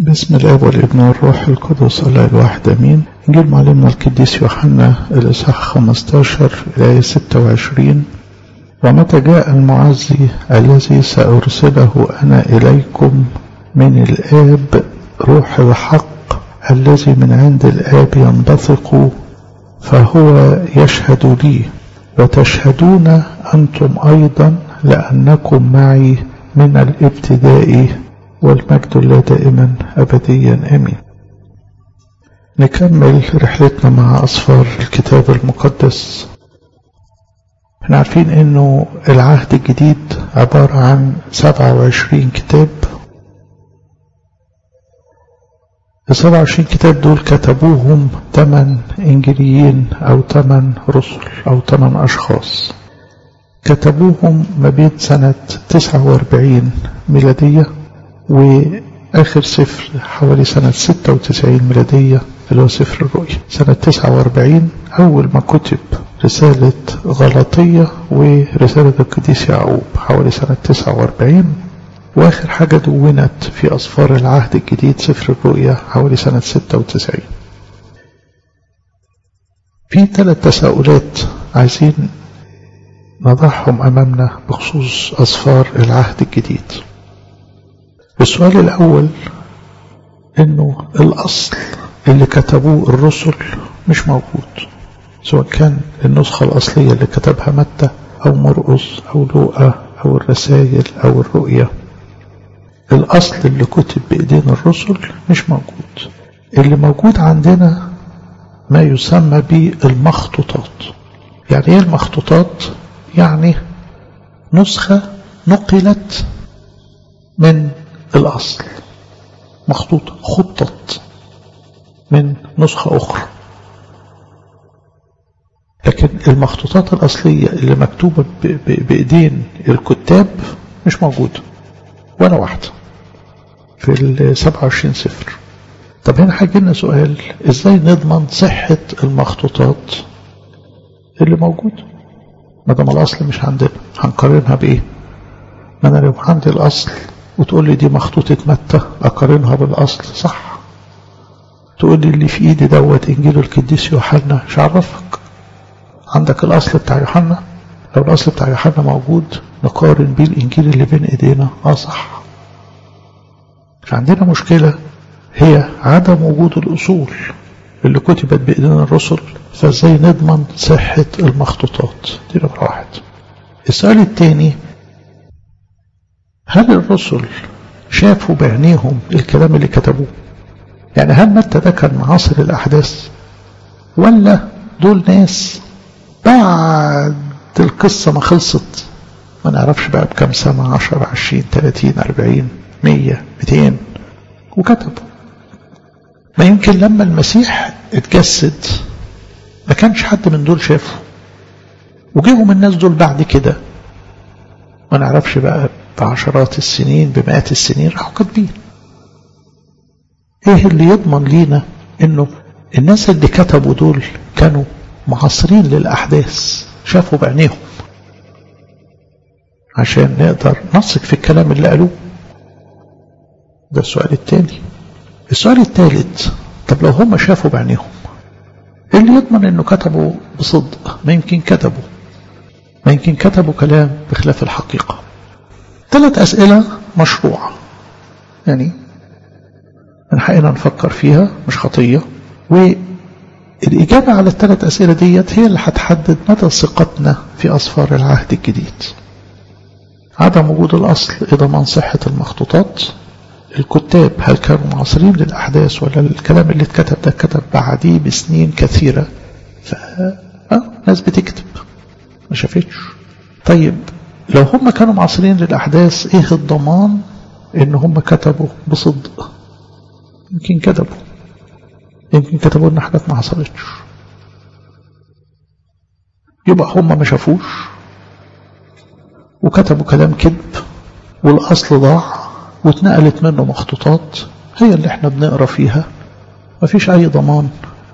باسم الاب والابن والروح القدس الله الواحد امين. انجيل معلمنا القديس يوحنا الاصحاح 15 الايه 26: ومتى جاء المعزي الذي سارسله انا اليكم من الاب روح الحق الذي من عند الاب ينبثق فهو يشهد لي، وتشهدون انتم ايضا لانكم معي من الابتداء، والمجد لله دائما أبديا آمين. نكمل رحلتنا مع أسفار الكتاب المقدس. احنا عارفين انه العهد الجديد عبارة عن 27 كتاب. ال 27 كتاب دول كتبوهم 8 إنجيليين أو 8 رسل أو 8 أشخاص، كتبوهم ما بين سنة 49 ميلادية وآخر سفر حوالي سنة 96 ميلادية اللي هو سفر الرؤيا. سنة 49 أول ما كتب رسالة غلطية ورسالة القديس يعقوب حوالي سنة 49، وآخر حاجة دونت في أسفار العهد الجديد سفر الرؤيا حوالي سنة 96. في 3 تساؤلات عايزين نضعهم أمامنا بخصوص أسفار العهد الجديد. السؤال الأول إنه الأصل اللي كتبوه الرسل مش موجود، سواء كان النسخة الأصلية اللي كتبها متى أو مرقس أو لوقا أو الرسائل أو الرؤيا. الأصل اللي كتب بإيدين الرسل مش موجود. اللي موجود عندنا ما يسمى بالمخطوطات. يعني إيه المخطوطات؟ يعني نسخة نقلت من الأصل، مخطوطة خطت من نسخة أخرى. لكن المخطوطات الأصلية اللي مكتوبة بإيدين الكتاب مش موجودة ولا واحدة في 27 سفر. طب هنا هيجيلنا سؤال: إزاي نضمن صحة المخطوطات اللي موجودة ما دام الأصل مش عندنا؟ هنقارنها بإيه؟ ما أنا لو عندي الأصل وتقول لي دي مخطوطة متى أقارنها بالأصل، صح. تقول لي اللي في إيدي دوت إنجيل القديس يوحنا، مش عرفك عندك الأصل بتاع يوحنا؟ لو الأصل بتاع يوحنا موجود نقارن بيه الإنجيل اللي بين إيدينا، صح. عندنا مشكلة هي عدم وجود الأصول اللي كتبت بإيدين الرسل، فازاي نضمن صحة المخطوطات؟ دي نمرة 1. السؤال الثاني: هل الرسل شافوا بعينيهم الكلام اللي كتبوه؟ يعني هل متى ده كان معاصر الأحداث، ولا دول ناس بعد القصة ما خلصت ما نعرفش بقى بكم سنة، 10 20 30 40 100 200 وكتبوا؟ ما يمكن لما المسيح اتجسد ما كانش حد من دول شافه، وجيهم الناس دول بعد كده ما نعرفش بقى بعشرات السنين بمئات السنين راحوا كاتبين. ايه اللي يضمن لينا انه الناس اللي كتبوا دول كانوا معاصرين للأحداث، شافوا بعينيهم، عشان نقدر نثق في الكلام اللي قالوه؟ ده السؤال الثاني. السؤال الثالث: طب لو هم شافوا بعينيهم، ايه اللي يضمن انه كتبوا بصدق؟ ما يمكن كتبوا كلام بخلاف الحقيقة. 3 أسئلة مشروعة، يعني من حقنا نفكر فيها، مش خطية. والإجابة على ال3 أسئلة ديت هي اللي هتحدد مدى ثقتنا في أسفار العهد الجديد. عدم وجود الأصل ضمان صحة المخطوطات. الكتاب هل كانوا معاصرين للأحداث، ولا الكلام اللي اتكتب ده اتكتب بعديه بسنين كثيرة ناس بتكتب ما شافتش؟ طيب لو هم كانوا معاصرين للأحداث، ايه الضمان ان هم كتبوا بصدق؟ يمكن كتبوا ان حاجات ما حصلتش، يبقى هم ما شافوش وكتبوا كلام كذب، والأصل ضاع واتنقلت منه مخطوطات هي اللي احنا بنقرأ فيها. ما فيش اي ضمان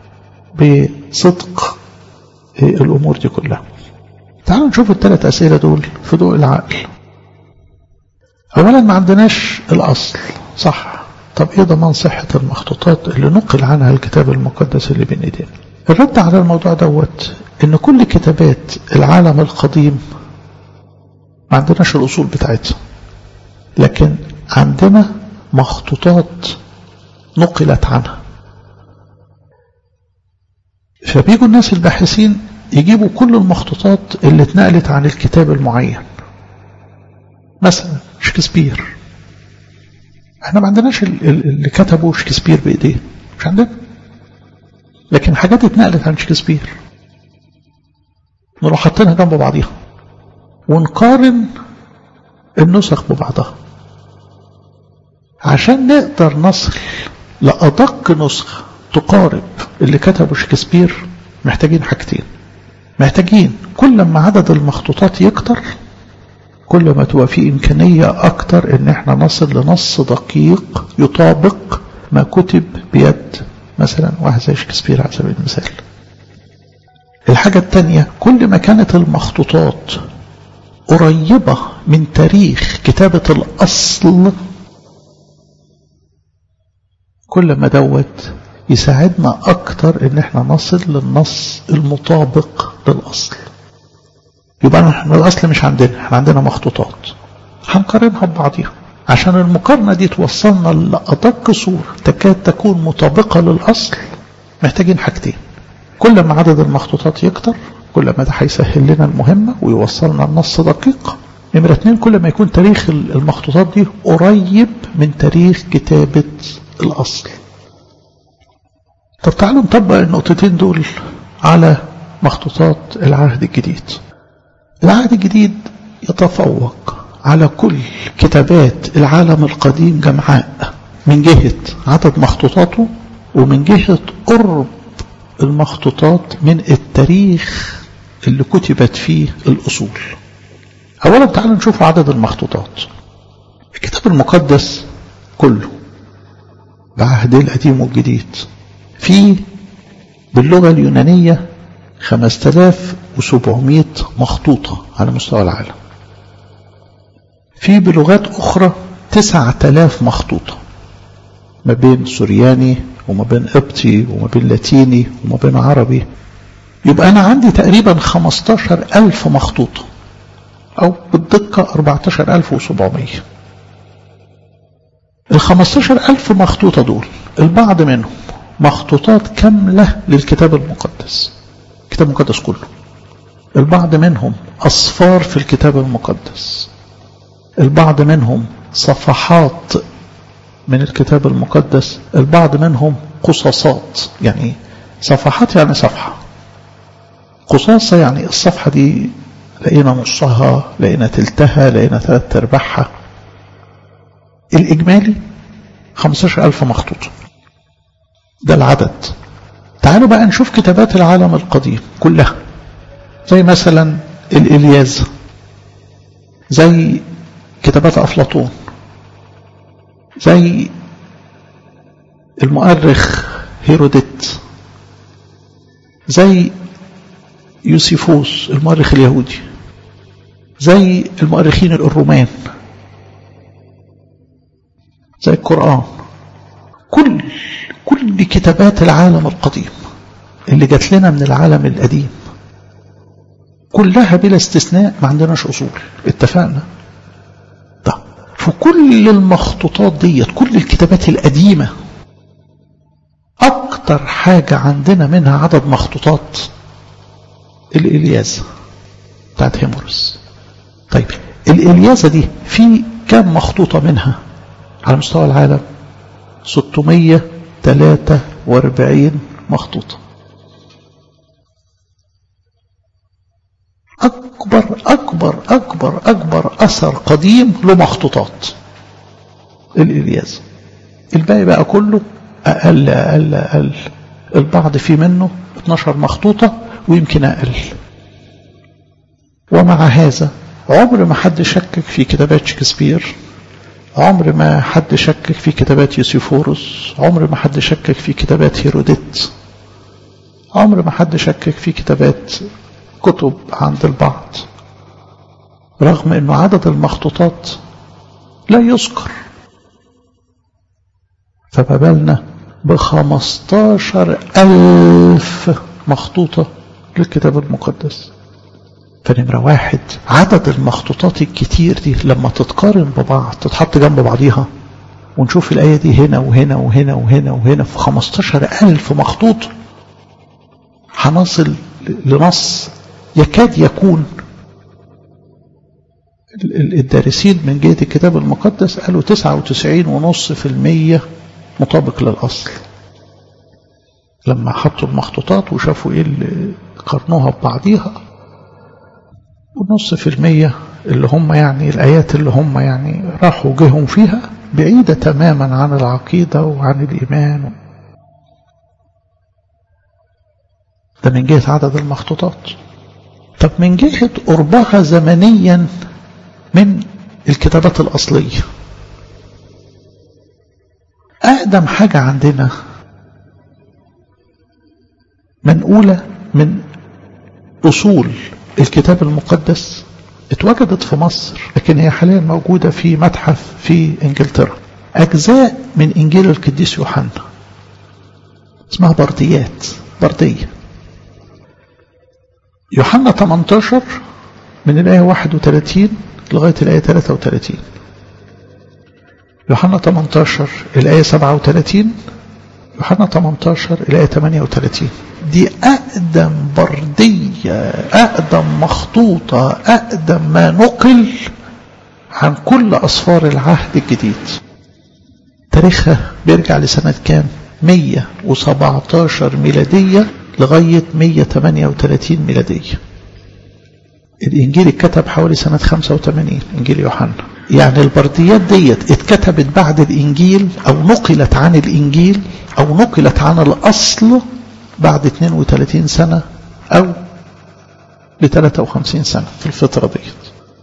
بصدق الامور دي كلها. تعالوا نشوف ال3 أسئلة دول في ضوء العقل. اولا ما عندناش الأصل، صح، طب ايه ضمان صحة المخطوطات اللي نقل عنها الكتاب المقدس اللي بين ايدينا؟ الرد على الموضوع دوت ان كل كتابات العالم القديم ما عندناش الاصول بتاعتها، لكن عندنا مخطوطات نقلت عنها. فبيجوا الناس الباحثين يجيبوا كل المخطوطات اللي اتنقلت عن الكتاب المعين. مثلا شكسبير، احنا ما عندناش اللي كتبوا شكسبير بايديه، مش عندنا، لكن حاجات اتنقلت عن شكسبير نروح حاطينها جنب بعضيها ونقارن النسخ ببعضها عشان نقدر نصل لأدق نسخة تقارب اللي كتبه شكسبير. محتاجين حاجتين، محتاجين كل ما عدد المخطوطات يكتر كل ما تبقى في إمكانية أكتر إن احنا نصل لنص دقيق يطابق ما كتب بيد مثلا واحد زي شكسبير على سبيل المثال. الحاجة الثانية، كل ما كانت المخطوطات قريبة من تاريخ كتابة الأصل كل ما دوت يساعدنا أكتر إن احنا نصل للنص المطابق للأصل. يبقى احنا الأصل مش عندنا، احنا عندنا مخطوطات هنقارنها ببعضها عشان المقارنة دي توصلنا لأدق صورة تكاد تكون مطابقة للأصل. محتاجين حاجتين، كل ما عدد المخطوطات يكتر كل ما ده هيسهل لنا المهمة ويوصلنا النص دقيق. نمرة 2، كل ما يكون تاريخ المخطوطات دي قريب من تاريخ كتابة الأصل. طب تعالوا نطبق النقطتين دول على مخطوطات العهد الجديد. العهد الجديد يتفوق على كل كتابات العالم القديم جمعاء من جهة عدد مخطوطاته ومن جهة قرب المخطوطات من التاريخ اللي كتبت فيه الأصول. أولا تعالوا نشوف عدد المخطوطات. الكتاب المقدس كله بعهد القديم والجديد فيه باللغة اليونانية 5700 مخطوطة على مستوى العالم. في بلغات أخرى 9000 مخطوطة ما بين سورياني وما بين قبطي وما بين لاتيني وما بين عربي. يبقى أنا عندي تقريبا 15000 مخطوطة أو بالدقة 14700. ال 15000 مخطوطة دول البعض منهم مخطوطات كاملة للكتاب المقدس، الكتاب المقدس كله. البعض منهم أصفار في الكتاب المقدس، البعض منهم صفحات من الكتاب المقدس، البعض منهم قصاصات. يعني صفحات يعني صفحة، قصاصة يعني الصفحة دي لقينا نصها، لقينا تلتها، لقينا 3/4. الإجمالي 15000 مخطوطة، ده العدد. تعالوا بقى نشوف كتابات العالم القديم كلها، زي مثلا الإلياذة، زي كتابات أفلاطون، زي المؤرخ هيروديت، زي يوسيفوس المؤرخ اليهودي، زي المؤرخين الرومان، زي القرآن. كل كتابات العالم القديم اللي جات لنا من العالم القديم كلها بلا استثناء ما عندناش أصول، اتفقنا؟ طب في كل المخطوطات ديت، كل الكتابات القديمة، أكتر حاجة عندنا منها عدد مخطوطات الإلياذة بتاعت هيمورس. طيب الإلياذة دي في كام مخطوطة منها على مستوى العالم؟ 643 مخطوطة. أكبر أثر قديم له مخطوطات الإلياذة. الباقي بقى كله أقل. البعض في منه 12 مخطوطة ويمكن أقل. ومع هذا عمر ما حد شكك في كتابات شكسبير، عمر ما حد شكك في كتابات يوسيفورس، عمر ما حد شكك في كتابات هيروديت، عمر ما حد شكك في كتابات كتب عند البعض، رغم أنه عدد المخطوطات لا يذكر. فما بالنا ب15,000 مخطوطة للكتاب المقدس. فنمرة واحد، عدد المخطوطات الكتير دي لما تتقارن ببعض، تتحط جنب بعضيها، ونشوف الآية دي هنا وهنا وهنا وهنا وهنا في 15,000 مخطوط، هنصل لنص يكاد يكون الدارسين من جهة الكتاب المقدس قالوا 99.5% مطابق للأصل. لما حطوا المخطوطات وشافوا ايه اللي قارنوها ببعضيها، و0.5% اللي هم يعني الآيات اللي هم يعني راحوا جههم فيها بعيدة تماما عن العقيدة وعن الإيمان. ده من جهة عدد المخطوطات. طب من جهة قربها زمنيا من الكتابات الأصلية، أقدم حاجة عندنا منقولة من أصول الكتاب المقدس اتوجدت في مصر، لكن هي حاليا موجودة في متحف في إنجلترا. أجزاء من إنجيل القديس يوحنا اسمها برديات، بردية. يوحنا 18 من الآية 31 لغاية الآية 33، يوحنا 18 الآية 37، يوحنا 18 الآية 38. دي أقدم بردية، أقدم مخطوطة، أقدم ما نقل عن كل أسفار العهد الجديد. تاريخها بيرجع لسنة كام؟ 117 ميلادية لغاية 138 ميلادية. الإنجيل اتكتب حوالي سنة 85، إنجيل يوحنا. يعني البرديات ديت اتكتبت بعد الإنجيل، أو نقلت عن الإنجيل، أو نقلت عن الأصل بعد 32 سنة أو ل 53 سنة في الفترة ديت.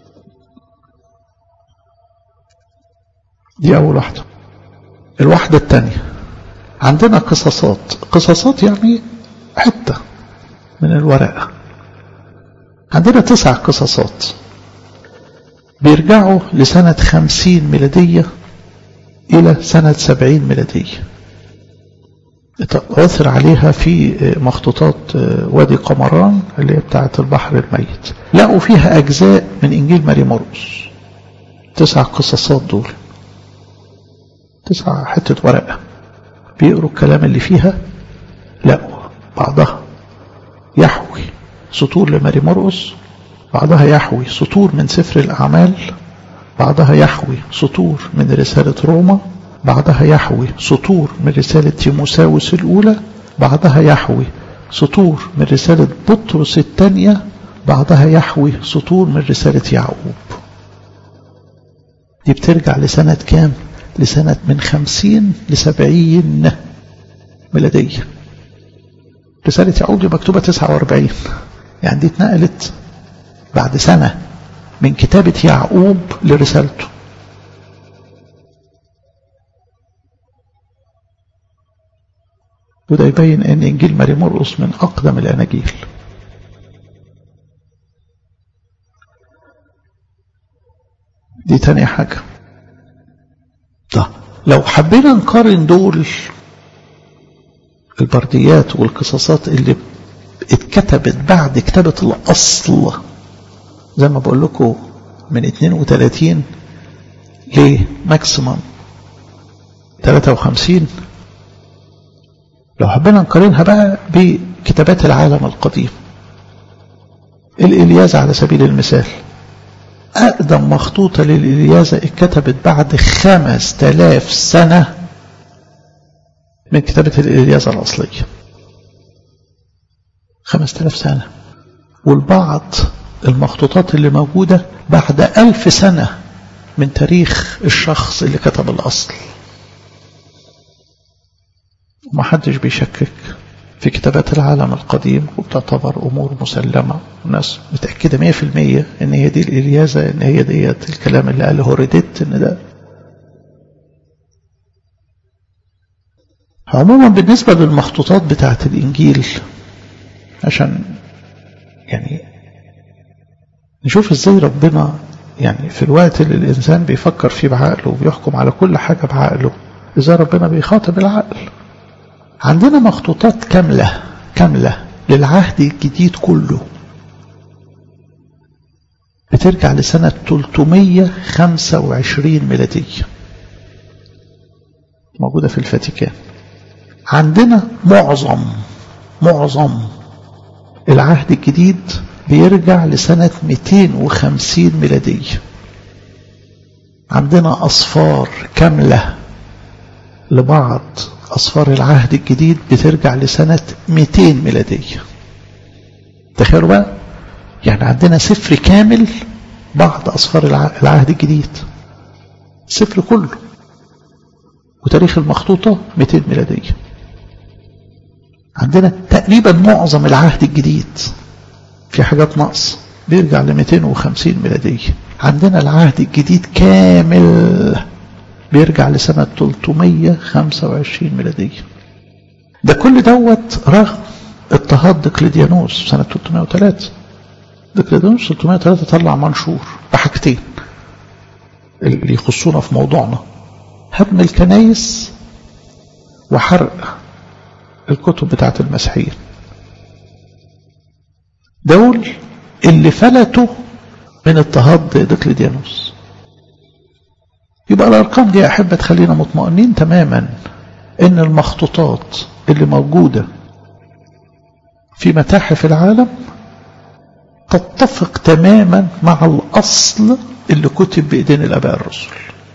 دي أول واحدة. الواحدة الثانية عندنا قصصات. قصصات يعني حتة من الورقة. عندنا 9 قصصات بيرجعوا لسنة 50 ميلادية إلى سنة 70 ميلادية. اتأثر عليها في مخطوطات وادي قمران اللي هي بتاعة البحر الميت. لقوا فيها أجزاء من إنجيل ماري مرقس. 9 قصصات دول 9 حتة ورقة، بيقروا الكلام اللي فيها، لقوا بعضها يحوي سطور لماري مرقس، بعضها يحوي سطور من سفر الأعمال، بعضها يحوي سطور من رسالة روما، بعضها يحوي سطور من رسالة تيموساوس الأولى، بعضها يحوي سطور من رسالة بطرس الثانية، بعضها يحوي سطور من رسالة يعقوب. دي بترجع لسنة كام؟ لسنة من 50 ل70 ميلادية. رسالة يعقوب دي مكتوبة 49، يعني دي اتنقلت بعد سنة من كتابة يعقوب لرسالته. وده يبين ان انجيل ماري مرقس من اقدم الاناجيل. دي تاني حاجة. طيب لو حبينا نقارن دول البرديات والقصصات اللي اتكتبت بعد كتابة الأصل، زي ما بقول لكم من 32 لماكسيمم 53، لو حبينا نقارنها بقى بكتابات العالم القديم، الإلياذة على سبيل المثال، أقدم مخطوطة للإلياذة اتكتبت بعد 5000 سنة من كتابة الإلياذة الأصلية. 5000 سنة. والبعض المخطوطات اللي موجودة بعد 1000 سنة من تاريخ الشخص اللي كتب الأصل. ومحدش بيشكك في كتابات العالم القديم، وبتعتبر أمور مسلمة، الناس متأكدة 100% إن هي دي الإلياذة، إن هي ديت الكلام اللي قاله هوريديت، إن ده. عموما بالنسبة للمخطوطات بتاعة الإنجيل، عشان يعني نشوف ازاي ربنا يعني في الوقت اللي الإنسان بيفكر فيه بعقله وبيحكم على كل حاجة بعقله، إذا ربنا بيخاطب العقل. عندنا مخطوطات كاملة للعهد الجديد كله بترجع لسنة 325 ميلادية، موجودة في الفاتيكان. عندنا معظم العهد الجديد بيرجع لسنة 250 ميلادية. عندنا أصفار كاملة لبعض أصفار العهد الجديد بترجع لسنة 200 ميلادية. تخيلوا بقى، يعني عندنا سفر كامل بعض أصفار العهد الجديد، السفر كله، وتاريخ المخطوطة 200 ميلادية. عندنا تقريبا معظم العهد الجديد، في حاجات نقص، بيرجع ل 250 ميلادية. عندنا العهد الجديد كامل بيرجع لسنة 325 ميلادية. ده كل دوت رغم اضطهاد دقلديانوس سنة 303. دقلديانوس 303 طلع منشور بحاجتين اللي يخصونا في موضوعنا: هدم الكنائس وحرق الكتب بتاعت المسيحيين. دول اللي فلتوا من اضطهاد دقلديانوس. يبقى الأرقام دي أحب تخلينا مطمئنين تماما إن المخطوطات اللي موجودة في متاحف العالم تتفق تماما مع الأصل اللي كتب بإيدين الآباء الرسل.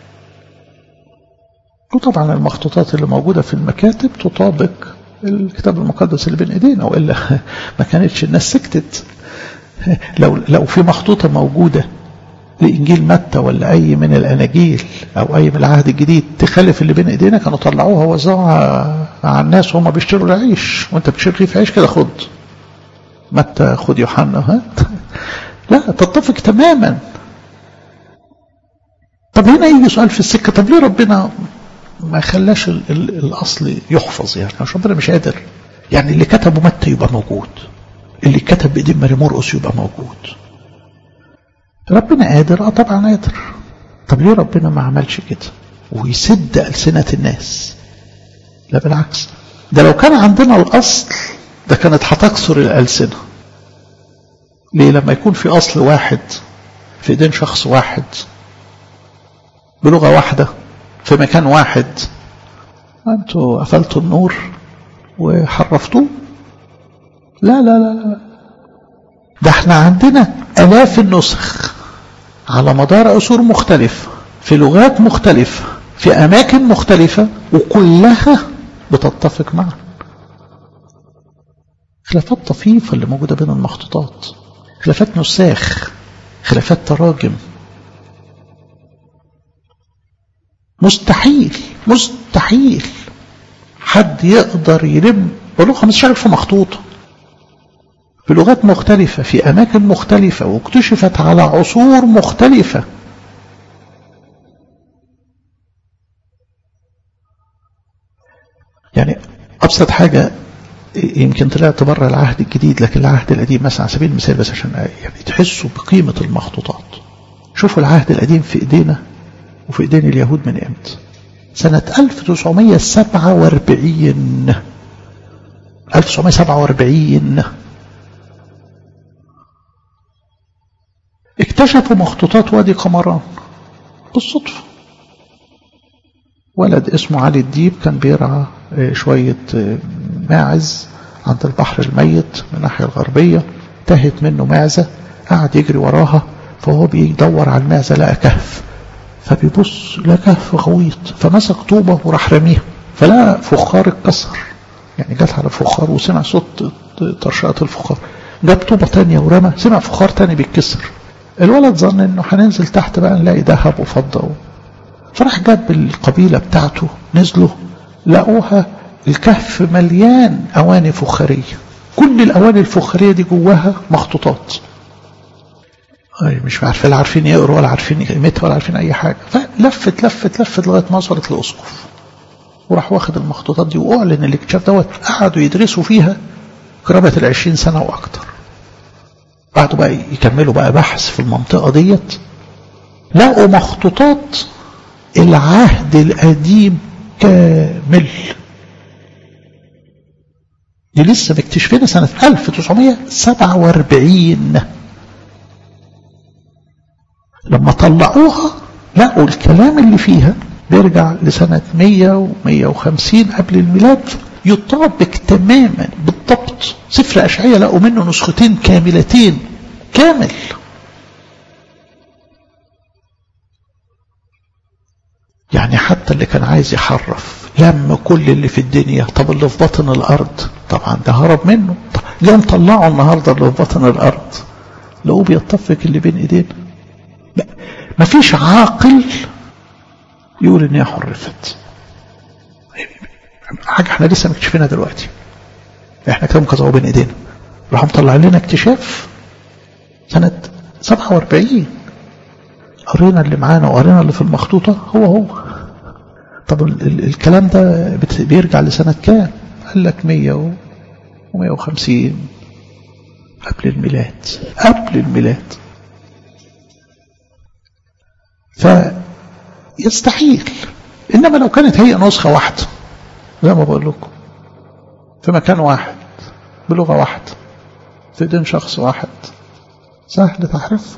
وطبعا المخطوطات اللي موجودة في المكاتب تطابق الكتاب المقدس اللي بين إيدينا، وإلا ما كانتش الناس سكتت. لو في مخطوطة موجودة لإنجيل متى ولا أي من الأناجيل أو أي من العهد الجديد تخالف اللي بين إيدينا، كانوا طلعوها ووزعوها على الناس وهم بيشتروا العيش. وأنت بتشتري رغيف عيش كده، خد متى، خد يوحنا، هات. لا، تتفق تماما. طب هنا يجي سؤال في السكة: طب ليه ربنا ما خلاش الأصل يحفظ؟ يعني مش ربنا مش قادر؟ يعني اللي كتبه متى يبقى موجود، اللي كتب بإيدين ماري مرقس يبقى موجود. ربنا قادر، طبعا قادر. طب ليه ربنا ما عملش كده ويسد ألسنة الناس؟ لا بالعكس، ده لو كان عندنا الأصل ده كانت هتكسر الألسنة. ليه؟ لما يكون في أصل واحد في إيدين شخص واحد بلغة واحدة في مكان واحد، أنتوا قفلتوا النور وحرفتوه. لا لا لا لا، ده احنا عندنا آلاف النسخ على مدار عصور مختلفة في لغات مختلفة في أماكن مختلفة، وكلها بتتفق معا. خلافات طفيفة اللي موجودة بين المخطوطات، خلافات نساخ، خلافات تراجم. مستحيل حد يقدر يلم ولو 15,000 مخطوطة بلغات مختلفة في أماكن مختلفة واكتشفت على عصور مختلفة. يعني أبسط حاجة يمكن طلعت بره العهد الجديد، لكن العهد القديم مثلا على سبيل المثال، بس عشان يعني تحسوا بقيمة المخطوطات. شوفوا العهد القديم في إيدينا وفي إيدين اليهود من إمتى؟ سنة 1947 اكتشفوا مخطوطات وادي قمران بالصدفة. ولد اسمه علي الديب كان بيرعى شوية ماعز عند البحر الميت من الناحية الغربية، تهت منه معزة، قعد يجري وراها، فهو بيدور على المعزة لقى كهف، فبيبص لقى كهف غويط، فمسك طوبة وراح رميها، فلقى فخار اتكسر، يعني جت على فخار وسمع صوت طرشقة الفخار، جاب طوبة تانية ورمى، سمع فخار تاني بيتكسر. الولد ظن انه هننزل تحت بقى نلاقي ذهب وفضة، فراح جاب القبيلة بتاعته، نزلوا لقوها الكهف مليان أواني فخارية، كل الأواني الفخارية دي جواها مخطوطات. مش عارفين، لا عارفين يقروا ولا عارفين قيمتها ولا عارفين أي حاجة. فلفت لغاية ما وصلت للأسقف، وراح واخد المخطوطات دي وأعلن الاكتشاف دوت. قعدوا يدرسوا فيها قرابة 20 سنة وأكتر. قعدوا بقى يكملوا بقى بحث في المنطقة ديت، لقوا مخطوطات العهد القديم كامل. دي لسه مكتشفينها سنة 1947. لما طلعوها لقوا الكلام اللي فيها بيرجع لسنة 100 و150 قبل الميلاد، يطابق تماما بالضبط سفر أشعياء. لقوا منه نسختين كاملتين كامل. يعني حتى اللي كان عايز يحرف لما كل اللي في الدنيا، طب اللي في بطن الأرض طبعا ده هرب منه. طب جاء مطلعوا النهارده اللي في بطن الأرض لقوه بيتفق اللي بين ايدينا. لا مفيش عاقل يقول ان هي حرفت. حاجه احنا لسه مكتشفينها دلوقتي، احنا كده مكتوبه بين ايدينا. راحوا مطلع لنا اكتشاف سنه 47. قرينا اللي معانا وقرينا اللي في المخطوطه هو. طب الكلام ده بيرجع لسنه كام؟ قال لك 100 و150 قبل الميلاد. قبل الميلاد. فيستحيل. انما لو كانت هي نسخه واحده زي ما بقول لكم في مكان واحد بلغه واحده في ايدين شخص واحد، سهل تحرف.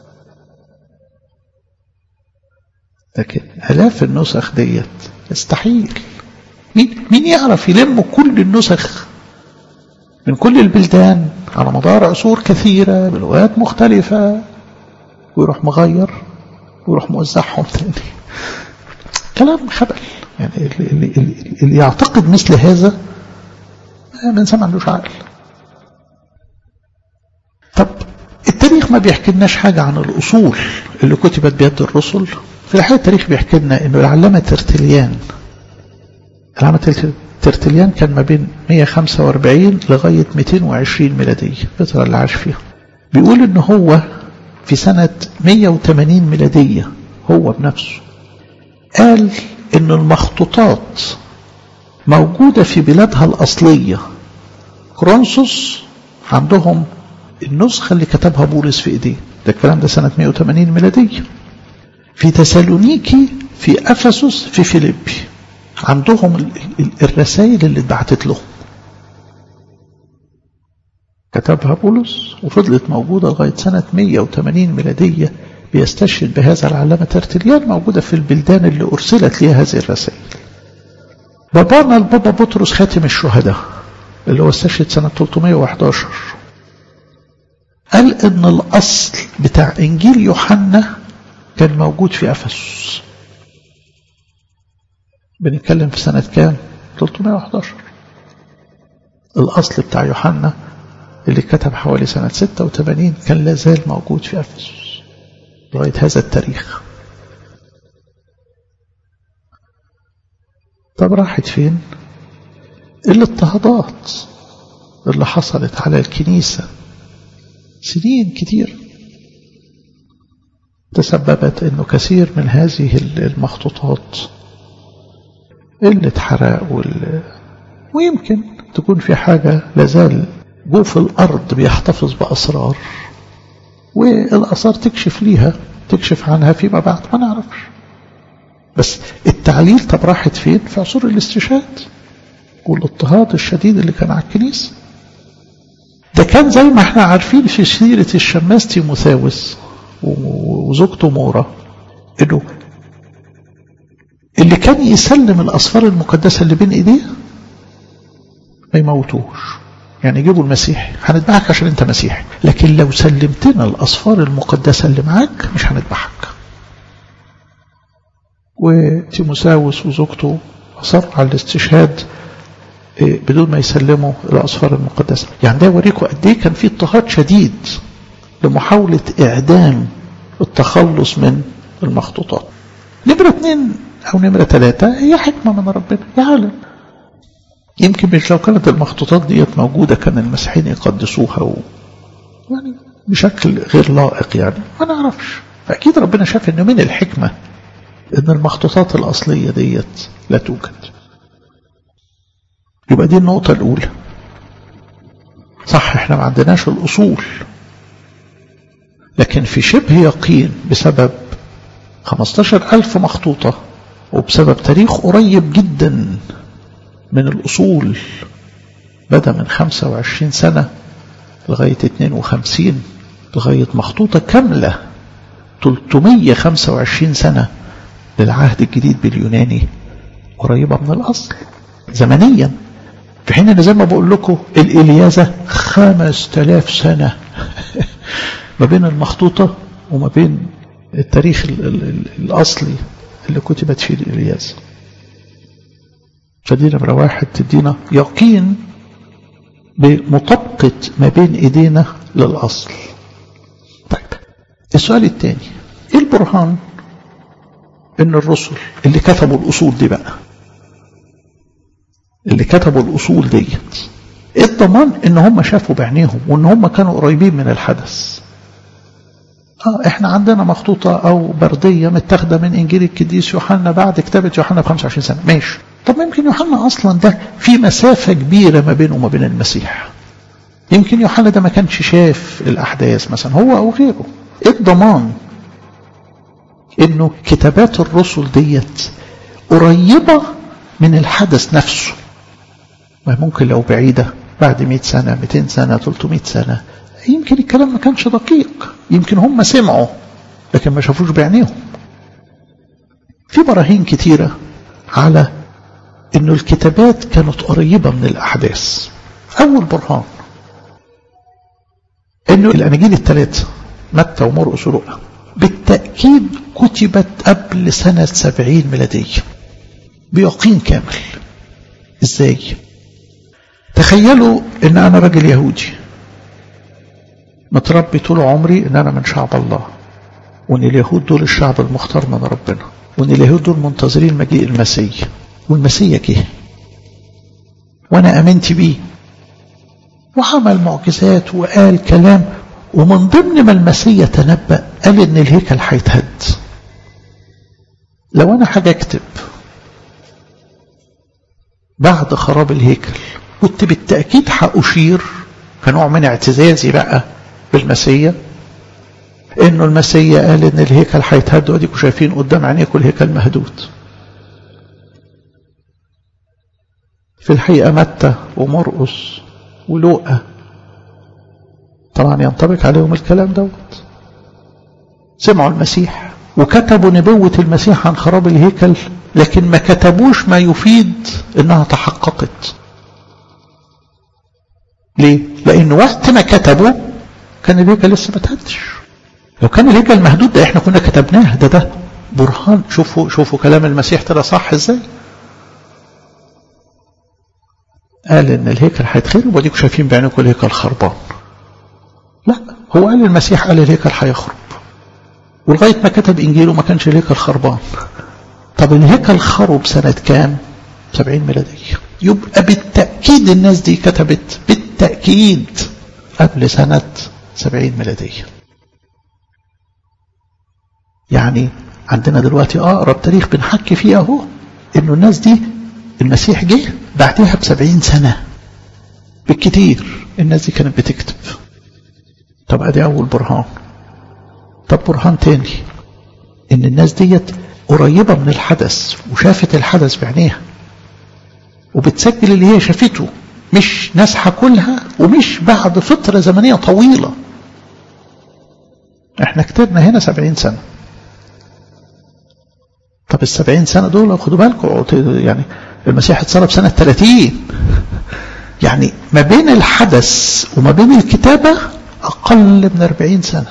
لكن آلاف النسخ ديت يستحيل. مين يعرف يلم كل النسخ من كل البلدان على مدار عصور كثيرة بلغات مختلفة ويروح مغير ويروح موزعهم تاني؟ كلام خبل. يعني اللي يعتقد مثل هذا الإنسان ما عندوش عقل. طب التاريخ ما بيحكي لناش حاجة عن الأصول اللي كتبت بيد الرسل. في الحقيقة التاريخ بيحكي لنا إنه العلامة ترتليان كان ما بين 145 لغاية 220 ميلادية، الفترة اللي عاش فيها. بيقول إنه هو في سنة 180 ميلادية هو بنفسه قال إن المخطوطات موجودة في بلادها الأصلية. كورنثوس عندهم النسخة اللي كتبها بولس في إيديه، ده الكلام ده سنة 180 ميلادية. في تسالونيكي، في أفسس، في فيليبي عندهم الرسائل اللي اتبعتت لهم كتبها بولس وفضلت موجودة لغاية سنة 180 ميلادية. بيستشهد بهذا العلامة ترتليان، موجودة في البلدان اللي أرسلت لها هذه الرسائل. بابانا البابا بطرس خاتم الشهداء اللي هو استشهد سنة 311 قال إن الأصل بتاع إنجيل يوحنا كان موجود في أفسس. بنتكلم في سنة كام؟ 311. الأصل بتاع يوحنا اللي كتب حوالي سنة 86 كان لازال موجود في أفسس لغاية هذا التاريخ. طب راحت فين؟ الاضطهادات اللي حصلت على الكنيسة سنين كتير تسببت انه كثير من هذه المخطوطات اللي اتحرق ويمكن تكون في حاجة لازال جوف الأرض بيحتفظ بأسرار، والأسرار تكشف عنها فيما بعد ما نعرفش. بس التعليل طب راحت فين؟ في عصور الاستشهاد والاضطهاد الشديد اللي كان على الكنيسة. ده كان زي ما احنا عارفين في سيرة الشماس تيموثاوس وزوجته مورا انه اللي كان يسلم الأسفار المقدسة اللي بين ايديه ما يموتوش. يعني يجيبوا المسيح، هنذبحك عشان انت مسيحي، لكن لو سلمتنا الأسفار المقدسة اللي معاك مش هنذبحك. وتيموثاوس وزوجته أصروا على الاستشهاد بدون ما يسلموا الأسفار المقدسة. يعني ده يوريكم قد ايه كان في اضطهاد شديد لمحاولة إعدام التخلص من المخطوطات. نمرة 2 أو نمرة 3 هي حكمة من ربنا يعلم. يمكن مش لو كانت المخطوطات ديت موجودة كان المسيحيين يقدسوها يعني بشكل غير لائق، يعني ما نعرفش. فأكيد ربنا شاف إنه من الحكمة إن المخطوطات الأصلية ديت لا توجد. يبقى دي النقطة الأولى. صح احنا ما عندناش الأصول، لكن في شبه يقين بسبب 15,000 مخطوطة وبسبب تاريخ قريب جدا من الأصول، بدأ من 25 سنة لغاية 52 لغاية مخطوطة كاملة 325 سنة للعهد الجديد باليوناني، قريبة من الأصل زمنيا. في حين أن زي ما بقول لكم الإلياذة 5000 سنة ما بين المخطوطة وما بين التاريخ الأصلي اللي كتبت فيه الإلياذة. فدي نمرة واحد تدينا يقين بمطابقة ما بين إيدينا للأصل. طيب السؤال الثاني، إيه البرهان إن الرسل اللي كتبوا الأصول دي بقى، اللي كتبوا الأصول ديت، إيه الضمان إن هم شافوا بعينيهم وإن هم كانوا قريبين من الحدث؟ إحنا عندنا مخطوطة أو بردية متاخدة من إنجيل القديس يوحنا بعد كتابة يوحنا ب25 سنة، ماشي. طب يمكن يوحنا أصلا ده في مسافة كبيرة ما بينه وما بين المسيح، يمكن يوحنا ده ما كانش شاف الأحداث مثلا هو أو غيره. إيه الضمان إنه كتابات الرسل ديت قريبة من الحدث نفسه؟ ما ممكن لو بعيدة بعد 100 سنة 200 سنة 300 سنة يمكن الكلام ما كانش دقيق، يمكن هم سمعوا لكن ما شافوش بعينيهم. في براهين كتيرة على إنه الكتابات كانت قريبة من الأحداث. أول برهان إنه الأناجيل الثلاثة متى ومرقس ولوقا بالتأكيد كتبت قبل سنة 70 ميلادية بيقين كامل. إزاي؟ تخيلوا إن أنا راجل يهودي متربي طول عمري إن أنا من شعب الله، وإن اليهود دول الشعب المختار من ربنا، وإن اليهود دول منتظرين مجيء المسيح، والمسيح جه وأنا آمنت بيه وعمل معجزات وقال كلام، ومن ضمن ما المسيح تنبأ قال إن الهيكل هيتهد. لو أنا حاجة أكتب بعد خراب الهيكل كنت بالتأكيد هأشير كنوع من اعتزازي بقى بالمسيح إنه المسيح قال إن الهيكل هيتهد، واديكم شايفين قدام عينيكم الهيكل مهدود. في الحقيقة متى ومرقس ولوقا طبعا ينطبق عليهم الكلام دوت، سمعوا المسيح وكتبوا نبوة المسيح عن خراب الهيكل، لكن ما كتبوش ما يفيد انها تحققت. ليه؟ لان وقت ما كتبوا كان الهيكل لسه ما اتهدش. لو كان الهيكل مهدود ده احنا كنا كتبناه. ده برهان. شوفوا كلام المسيح طلع صح ازاي. قال ان الهيكل هيتخرب وديكم شايفين بعينكم الهيكل خربان. لا، هو قال المسيح قال الهيكل هيخرب، ولغايه ما كتب انجيله ما كانش الهيكل خربان. طب الهيكل خرب سنه كام؟ 70 ميلاديه. يبقى بالتاكيد الناس دي كتبت بالتاكيد قبل سنه 70 ميلاديه. يعني عندنا دلوقتي اقرب تاريخ بنحكي فيه اهو انه الناس دي المسيح جه بعدها ب70 سنه بالكتير الناس دي كانت بتكتب. طب ادي اول برهان. طب برهان تاني ان الناس ديت قريبه من الحدث وشافت الحدث بعينيها وبتسجل اللي هي شافته، مش ناس حكولها ومش بعد فتره زمنيه طويله. احنا كتبنا هنا 70 سنه. طب ال70 سنه دول خدوا بالكم يعني المسيح اتصلب سنه 30، يعني ما بين الحدث وما بين الكتابه اقل من 40 سنه.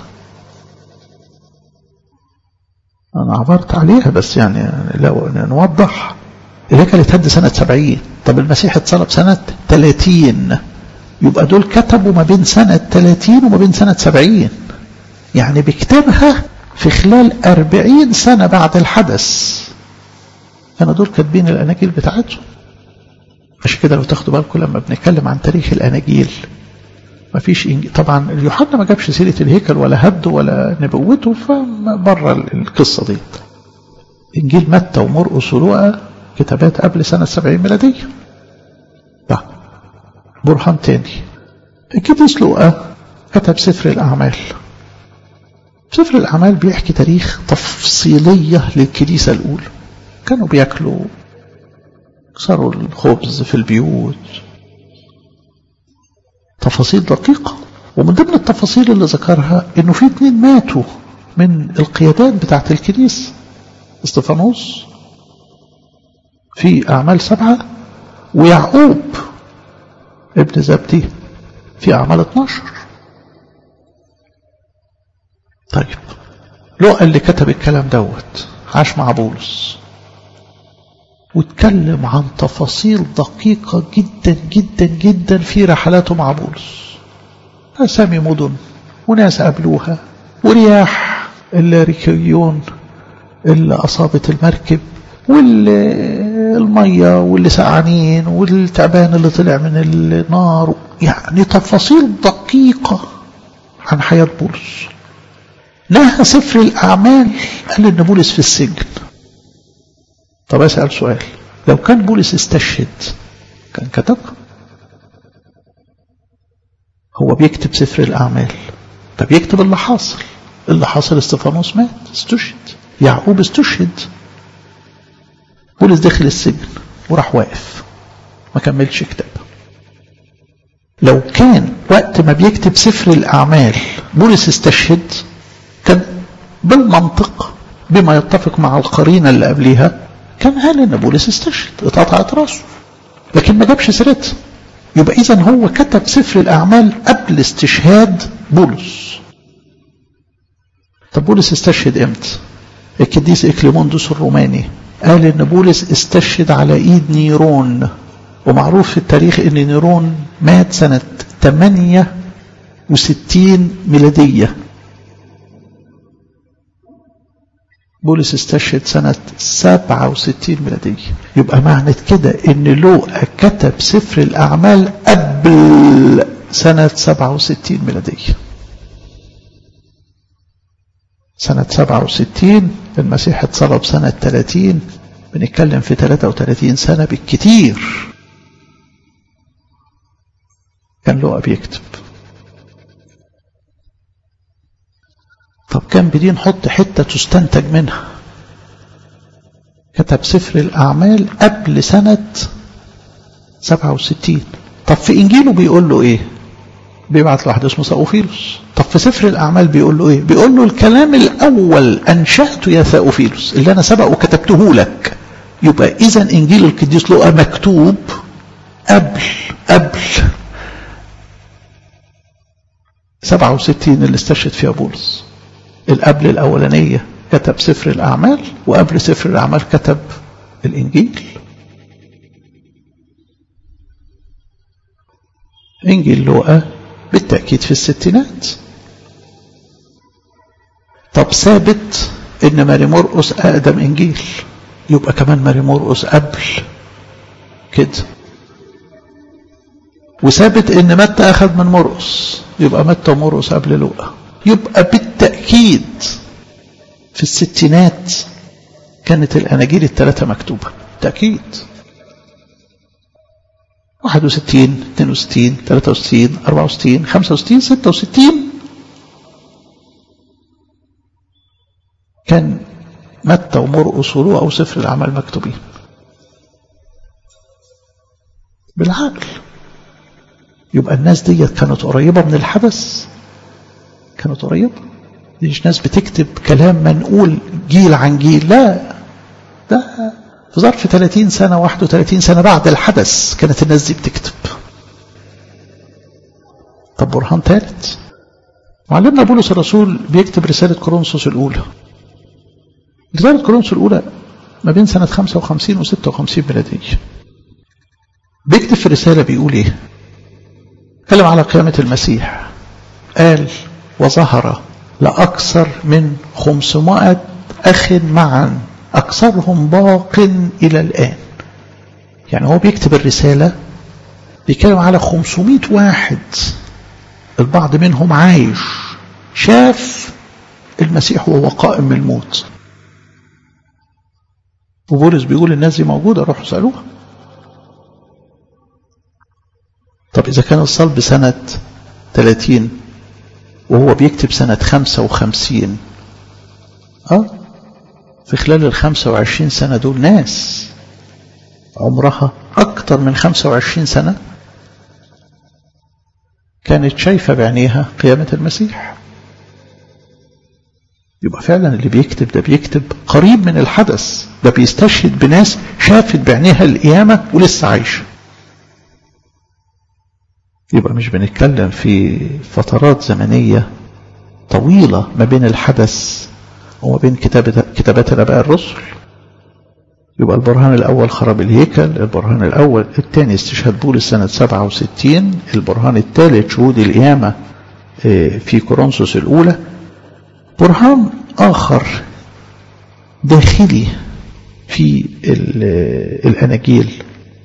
انا عبرت عليها بس يعني لو نوضح. الهيكل اتهد سنه 70، طب المسيح اتصلب سنه 30، يبقى دول كتبوا ما بين سنه 30 وما بين سنه 70، يعني بيكتبها في خلال 40 سنه بعد الحدث. انا دول كاتبين الاناجيل بتاعتهم. عشان كده لو تاخدوا بالكم لما بنتكلم عن تاريخ الاناجيل ما فيش طبعا يوحنا ما جابش سيره الهيكل ولا هده ولا نبوته، فبره القصه دي. انجيل متى ومرقس ولوقا كتابات قبل سنه 70 ميلاديه. لا، برهان تاني. القديس لوقا كتب سفر الاعمال. سفر الاعمال بيحكي تاريخ تفصيليه للكنيسه الاولى. كانوا بياكلوا، كسروا الخبز في البيوت، تفاصيل دقيقة. ومن ضمن التفاصيل اللي ذكرها انه في 2 ماتوا من القيادات بتاعت الكنيسة، استفانوس في أعمال 7، ويعقوب ابن زبدي في أعمال 12. طيب لوقا اللي كتب الكلام دوت عاش مع بولس واتكلم عن تفاصيل دقيقة جدا جدا جدا في رحلاته مع بولس، أسامي مدن وناس قابلوها، ورياح الريكيون اللي أصابت المركب، والمية واللي سقعانين، والتعبان اللي طلع من النار. يعني تفاصيل دقيقة عن حياة بولس. نهى سفر الأعمال قال إن بولس في السجن. طب أسأل سؤال، لو كان بولس استشهد كان كتب؟ هو بيكتب سفر الأعمال، طب يكتب اللي حاصل. اللي حاصل استفانوس مات، استشهد، يعقوب استشهد، بولس دخل السجن وراح واقف ما كملش كتاب. لو كان وقت ما بيكتب سفر الأعمال بولس استشهد، كان بالمنطق بما يتفق مع القرينة اللي قبليها كان قال ان بولس استشهد، اتقطعت راسه، لكن ما جابش سيرتها. يبقى اذا هو كتب سفر الأعمال قبل استشهاد بولس. طب بولس استشهد امتى؟ القديس إكليموندوس الروماني قال ان بولس استشهد على ايد نيرون، ومعروف في التاريخ ان نيرون مات سنة 68 ميلادية، بولس استشهد سنة 67 ميلادية. يبقى معنى كده ان لوقا كتب سفر الأعمال قبل سنة 67 ميلادية. سنة 67 المسيح اتصلب سنة 30، بنتكلم في 33 سنة بالكتير كان لوقا بيكتب. طب كان بدي نحط حتة تستنتج منها، كتب سفر الأعمال قبل سنة 67. طب في إنجيله بيقول له إيه؟ بيبعت لواحد اسمه ثأوفيلوس. طب في سفر الأعمال بيقول له إيه؟ بيقول له الكلام الأول أنشأته يا ثأوفيلوس، اللي أنا سبق وكتبته لك. يبقى إذن إنجيل القديس لوقا مكتوب قبل 67 اللي استشهد فيها بولس. القبل الأولانية كتب سفر الأعمال، وقبل سفر الأعمال كتب الإنجيل. إنجيل لوقا بالتأكيد في الستينات. طب ثابت إن ماري مرقس أقدم إنجيل، يبقى كمان ماري مرقس قبل كده. وثابت إن متى أخذ من مرقس، يبقى متى ومرقس قبل لوقا. يبقى بالتأكيد في الستينات كانت الأناجيل الثلاثة مكتوبة، تأكيد. 61 62 63 64 65 66 كان متى ومرقس ولوقا وسفر الأعمال مكتوبين بالعقل. يبقى الناس دي كانت قريبة من الحدث، كانت قريبة. مش ناس بتكتب كلام منقول جيل عن جيل، لا، ده في ظرف 30 سنة 31 سنة بعد الحدث كانت الناس دي بتكتب. طب برهان ثالث، معلمنا بولس الرسول بيكتب رسالة كورنثوس الأولى. رسالة كورنثوس الأولى ما بين سنة 55 و 56 ميلادية. بيكتب في الرسالة بيقول ايه؟ اتكلم على قيامة المسيح، قال وظهر لأكثر من 500 أخ معا أكثرهم باق إلى الآن. يعني هو بيكتب الرسالة بيتكلم على 500 واحد، البعض منهم عايش شاف المسيح وهو قائم من الموت. وبولس بيقول الناس دي موجودة، روحوا اسألوها. طب إذا كان الصلب سنة 30 وهو بيكتب سنة 55، في خلال 25 سنة دول ناس عمرها أكتر من 25 سنة كانت شايفة بعينيها قيامة المسيح. يبقى فعلا اللي بيكتب ده بيكتب قريب من الحدث، ده بيستشهد بناس شافت بعينيها القيامة ولسه عايشة. يبقى مش بنتكلم في فترات زمنية طويلة ما بين الحدث وما بين كتابات الآباء الرسل. يبقى البرهان الأول خراب الهيكل، البرهان الأول الثاني استشهاد بولس سنة 67، البرهان الثالث شهود القيامة في كورنثوس الأولى. برهان آخر داخلي في الأناجيل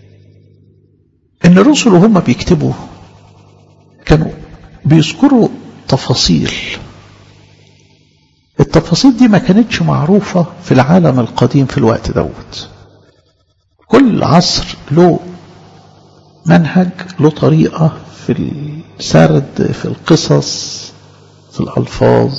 إن الرسل وهم بيكتبوا كانوا بيذكروا تفاصيل. التفاصيل دي ما كانتش معروفة في العالم القديم في الوقت دوت. كل عصر له منهج، له طريقة في السرد، في القصص، في الألفاظ.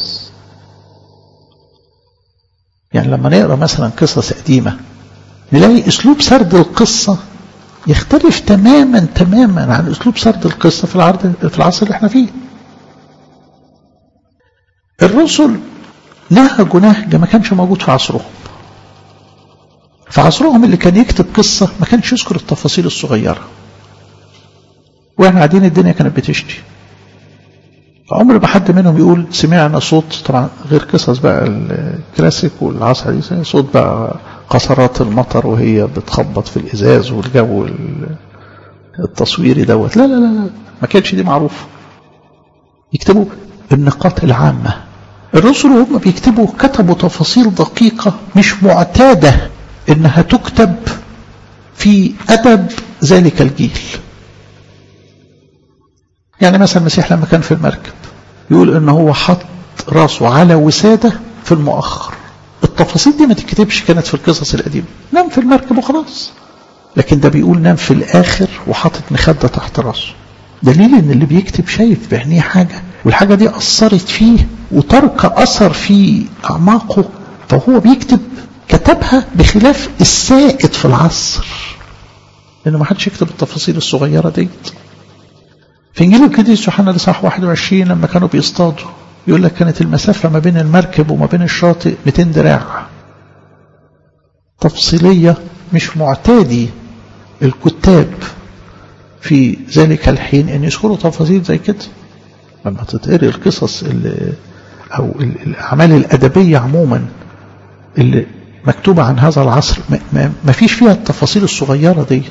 يعني لما نقرأ مثلا قصص قديمة نلاقي أسلوب سرد القصة يختلف تماما عن أسلوب سرد القصة في العصر اللي احنا فيه. الرسل نهجوا نهج ما كانش موجود في عصرهم. في عصرهم اللي كان يكتب قصة ما كانش يذكر التفاصيل الصغيرة، واحنا قاعدين الدنيا كانت بتشتي. عمر ما حد منهم يقول سمعنا صوت، طبعا غير قصص بقى الكلاسيك والعصر دي، صوت بقى قصرات المطر وهي بتخبط في الإزاز والجو التصويري دوت. لا لا لا، ما كانش دي معروفة. يكتبوا النقاط العامة. الرسل وهم بيكتبوا كتبوا تفاصيل دقيقة مش معتادة إنها تكتب في أدب ذلك الجيل. يعني مثلا المسيح لما كان في المركب يقول إنه هو حط راسه على وسادة في المؤخر. التفاصيل دي ما تكتبش، كانت في القصص القديمة نام في المركب وخلاص، لكن ده بيقول نام في الآخر وحطت مخدة تحت راسه. دليل إن اللي بيكتب شايف بعينيه حاجة، والحاجة دي أثرت فيه وترك أثر في أعماقه، فهو بيكتب كتبها بخلاف السائد في العصر، لأنه ما حدش يكتب التفاصيل الصغيرة ديت. في إنجيل القديس يوحنا الإصحاح 21 لما كانوا بيصطادوا يقول لك كانت المسافة ما بين المركب وما بين الشاطئ 200 دراع. تفصيلية مش معتادي الكتاب في ذلك الحين أن يذكروا تفاصيل زي كده. لما تتقري القصص أو الأعمال الأدبية عموما اللي مكتوبة عن هذا العصر ما فيش فيها التفاصيل الصغيرة ديت.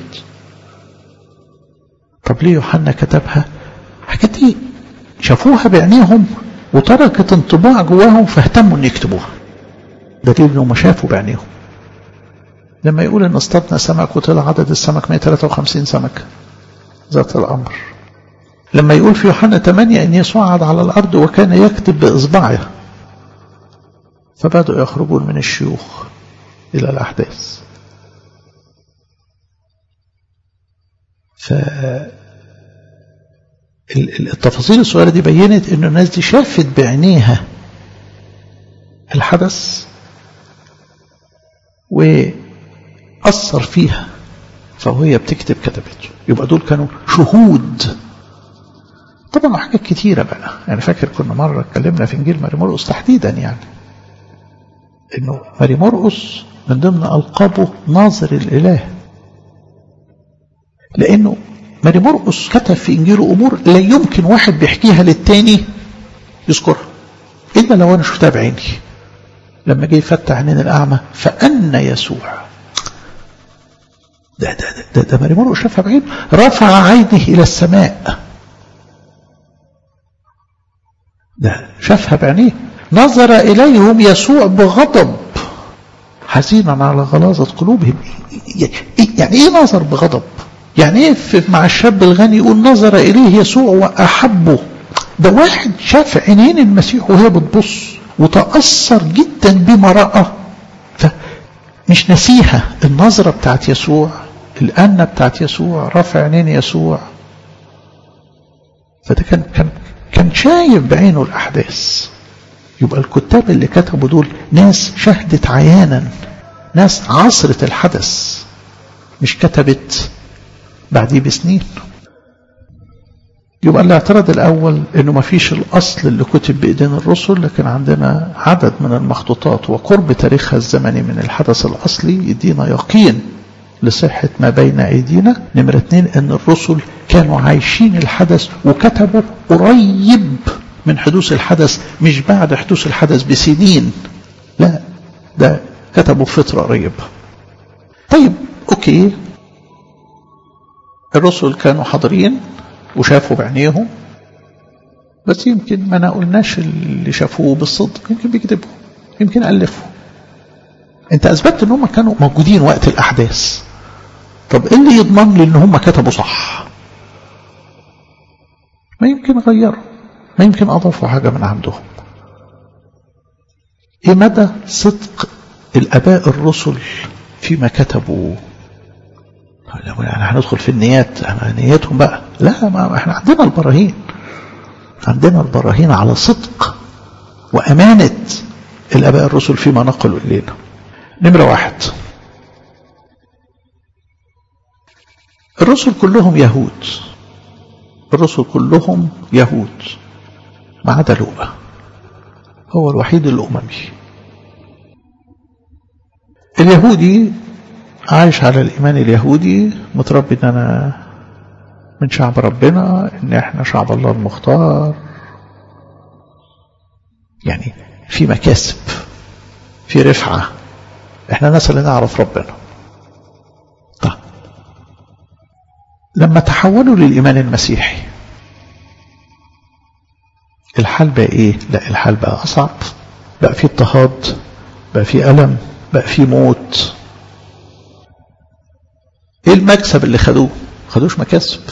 طب ليه يوحنا كتبها؟ حاجات دي شافوها بعينيهم وتركت انطباع جواهم فاهتموا ان يكتبوها. دليل انهم شافوا بعينيهم. لما يقول ان اصطادنا سمك وطلع عدد السمك 153 سمكة ذات الامر. لما يقول في يوحنا 8 ان يصعد على الارض وكان يكتب باصبعه، فبدأوا يخرجون من الشيوخ الى الاحداث. التفاصيل الصغيرة دي بينت ان الناس دي شافت بعينيها الحدث وأثر فيها، فهي بتكتب كتبته. يبقى دول كانوا شهود. طبعا حاجات كتيرة بقى، يعني فاكر كنا مرة اتكلمنا في إنجيل ماري مرقس تحديدا، يعني انه ماري مرقس من ضمن ألقابه ناظر الإله، لأنه ماري مرقس كتب في إنجيله أمور لا يمكن واحد بيحكيها للتاني يذكرها إلا لو أنا شفتها بعيني. لما جاي يفتح عينين الأعمى فأن يسوع، ده ماري مرقس شافها بعينه. رفع عينه إلى السماء، ده شافها بعينيه. نظر إليهم يسوع بغضب حزينا على غلاظة قلوبهم. يعني إيه نظر بغضب؟ يعني ايه مع الشاب الغني يقول نظر إليه يسوع وأحبه؟ ده واحد شاف عينين المسيح وهي بتبص وتأثر جدا بما رأى، فمش نسيها. النظرة بتاعت يسوع، الأنة بتاعت يسوع، رفع عينين يسوع، فده كان شايف بعينه الأحداث. يبقى الكتاب اللي كتبوا دول ناس شهدت عيانا، ناس عصرت الحدث، مش كتبت بعديه بسنين. يبقى الاعتراض الأول إنه ما فيش الأصل اللي كتب بإيدين الرسل، لكن عندنا عدد من المخطوطات وقرب تاريخها الزمني من الحدث الأصلي يدينا يقين لصحة ما بين أيدينا. نمرة 2 إن الرسل كانوا عايشين الحدث وكتبوا قريب من حدوث الحدث، مش بعد حدوث الحدث بسنين، لا ده كتبوا فترة قريبة. طيب أوكي، الرسل كانوا حاضرين وشافوا بعينيهم، بس يمكن ما نقولناش اللي شافوه بالصدق، يمكن بيكذبوا، يمكن ألفوا. انت أثبتت ان هم كانوا موجودين وقت الأحداث، طب ايه اللي يضمن لي ان هم كتبوا صح؟ ما يمكن غيروا، ما يمكن أضافوا حاجة من عندهم. ايه مدى صدق الآباء الرسل فيما كتبوا؟ هندخل في النيات، نياتهم بقى، لا، ما احنا عندنا البراهين، عندنا البراهين على صدق وأمانة الآباء الرسل فيما نقلوا إلينا. نمرة 1، الرسل كلهم يهود، الرسل كلهم يهود ما عدا لوقا، هو الوحيد الأممي. اليهودي عايش على الإيمان اليهودي، متربي إن أنا من شعب ربنا، إن إحنا شعب الله المختار، يعني في مكاسب، في رفعة، إحنا ناس اللي نعرف ربنا. طيب لما تحولوا للإيمان المسيحي الحال بقى إيه؟ لا، الحال بقى أصعب، بقى في اضطهاد، بقى في ألم، بقى في موت. ايه المكسب اللي خدوه؟ خدوش مكاسب.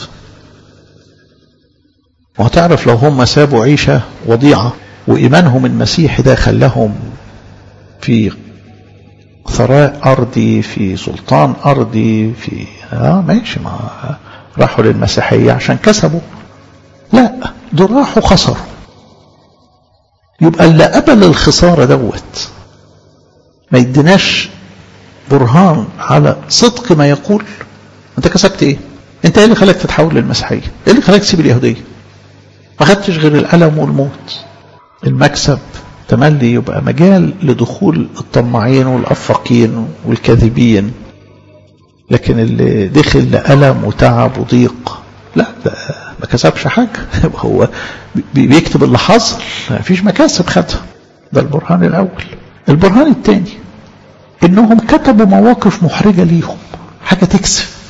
وهتعرف لو هم سابوا عيشة وضيعة وإيمانهم المسيحي ده خلاهم في ثراء أرضي، في سلطان أرضي، في ماشي، ما راحوا للمسيحية عشان كسبوا، لا، دول راحوا خسروا. يبقى اللي قبل الخسارة دوت ما يديناش برهان على صدق ما يقول. انت كسبت ايه؟ انت ايه اللي خلاك تتحول للمسيحية؟ ايه اللي خلاك تسيب اليهودية؟ ما خدتش غير الألم والموت. المكسب تملي يبقى مجال لدخول الطماعين والأفاقين والكاذبين، لكن اللي دخل لألم وتعب وضيق لا، ده ما كسبش حاجة، هو بيكتب اللي حصل، ما فيش مكاسب خدها. ده البرهان الأول. البرهان الثاني إنهم كتبوا مواقف محرجة ليهم، حاجة تكسف.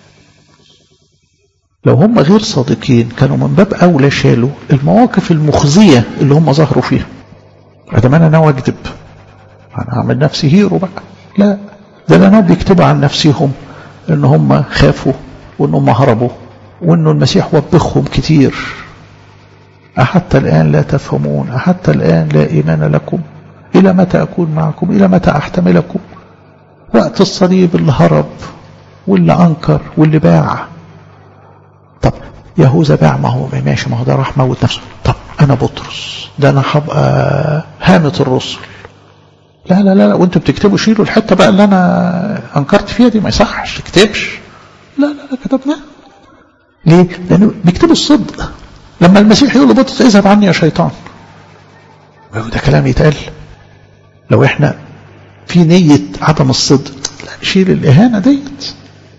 لو هم غير صادقين كانوا من باب أولى شالوا المواقف المخزية اللي هم ظهروا فيها. عندما أنا ناوي أكذب، أنا أعمل نفسي هيرو بقى، لا، ده أنا بيكتبوا عن نفسهم إن هم خافوا وإن هم هربوا وإنه المسيح وبخهم كتير. أحتى الآن لا تفهمون، أحتى الآن لا إيمان لكم، إلى متى أكون معكم، إلى متى أحتملكم. وقت الصليب اللي هرب واللي أنكر واللي باع. طب يهوذا باع، ما هو ماشي، ما هو ده راح موت نفسه. طب أنا بطرس، ده أنا هبقى هامة الرسل. لا لا لا، وانتوا بتكتبوا شيلوا الحتة بقى اللي أنا أنكرت فيها دي، ما يصحش تكتبش. لا لا لا، كتبناه. ليه؟ لأنه بيكتبوا الصدق. لما المسيح يقول لبطرس اذهب عني يا شيطان، ده كلام يتقال. لو احنا في نية عدم الصدق، لا، شيل الإهانة ديت.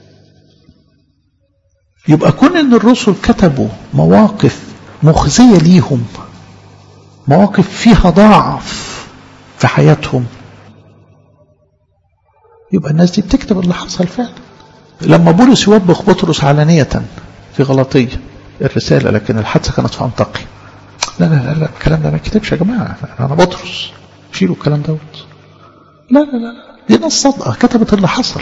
يبقى كون ان الرسل كتبوا مواقف مخزية ليهم، مواقف فيها ضعف في حياتهم، يبقى الناس دي بتكتب اللي حصل فعلا. لما بولس يوبخ بطرس علانية في غلطية الرسالة، لكن الحادثة كانت في أنطاكيا، لا لا لا لا، الكلام ده ما يكتبش يا جماعة، أنا بطرس، شيلوا الكلام دوت. لا لا لا، دي ناس صادقة كتبت اللي حصل.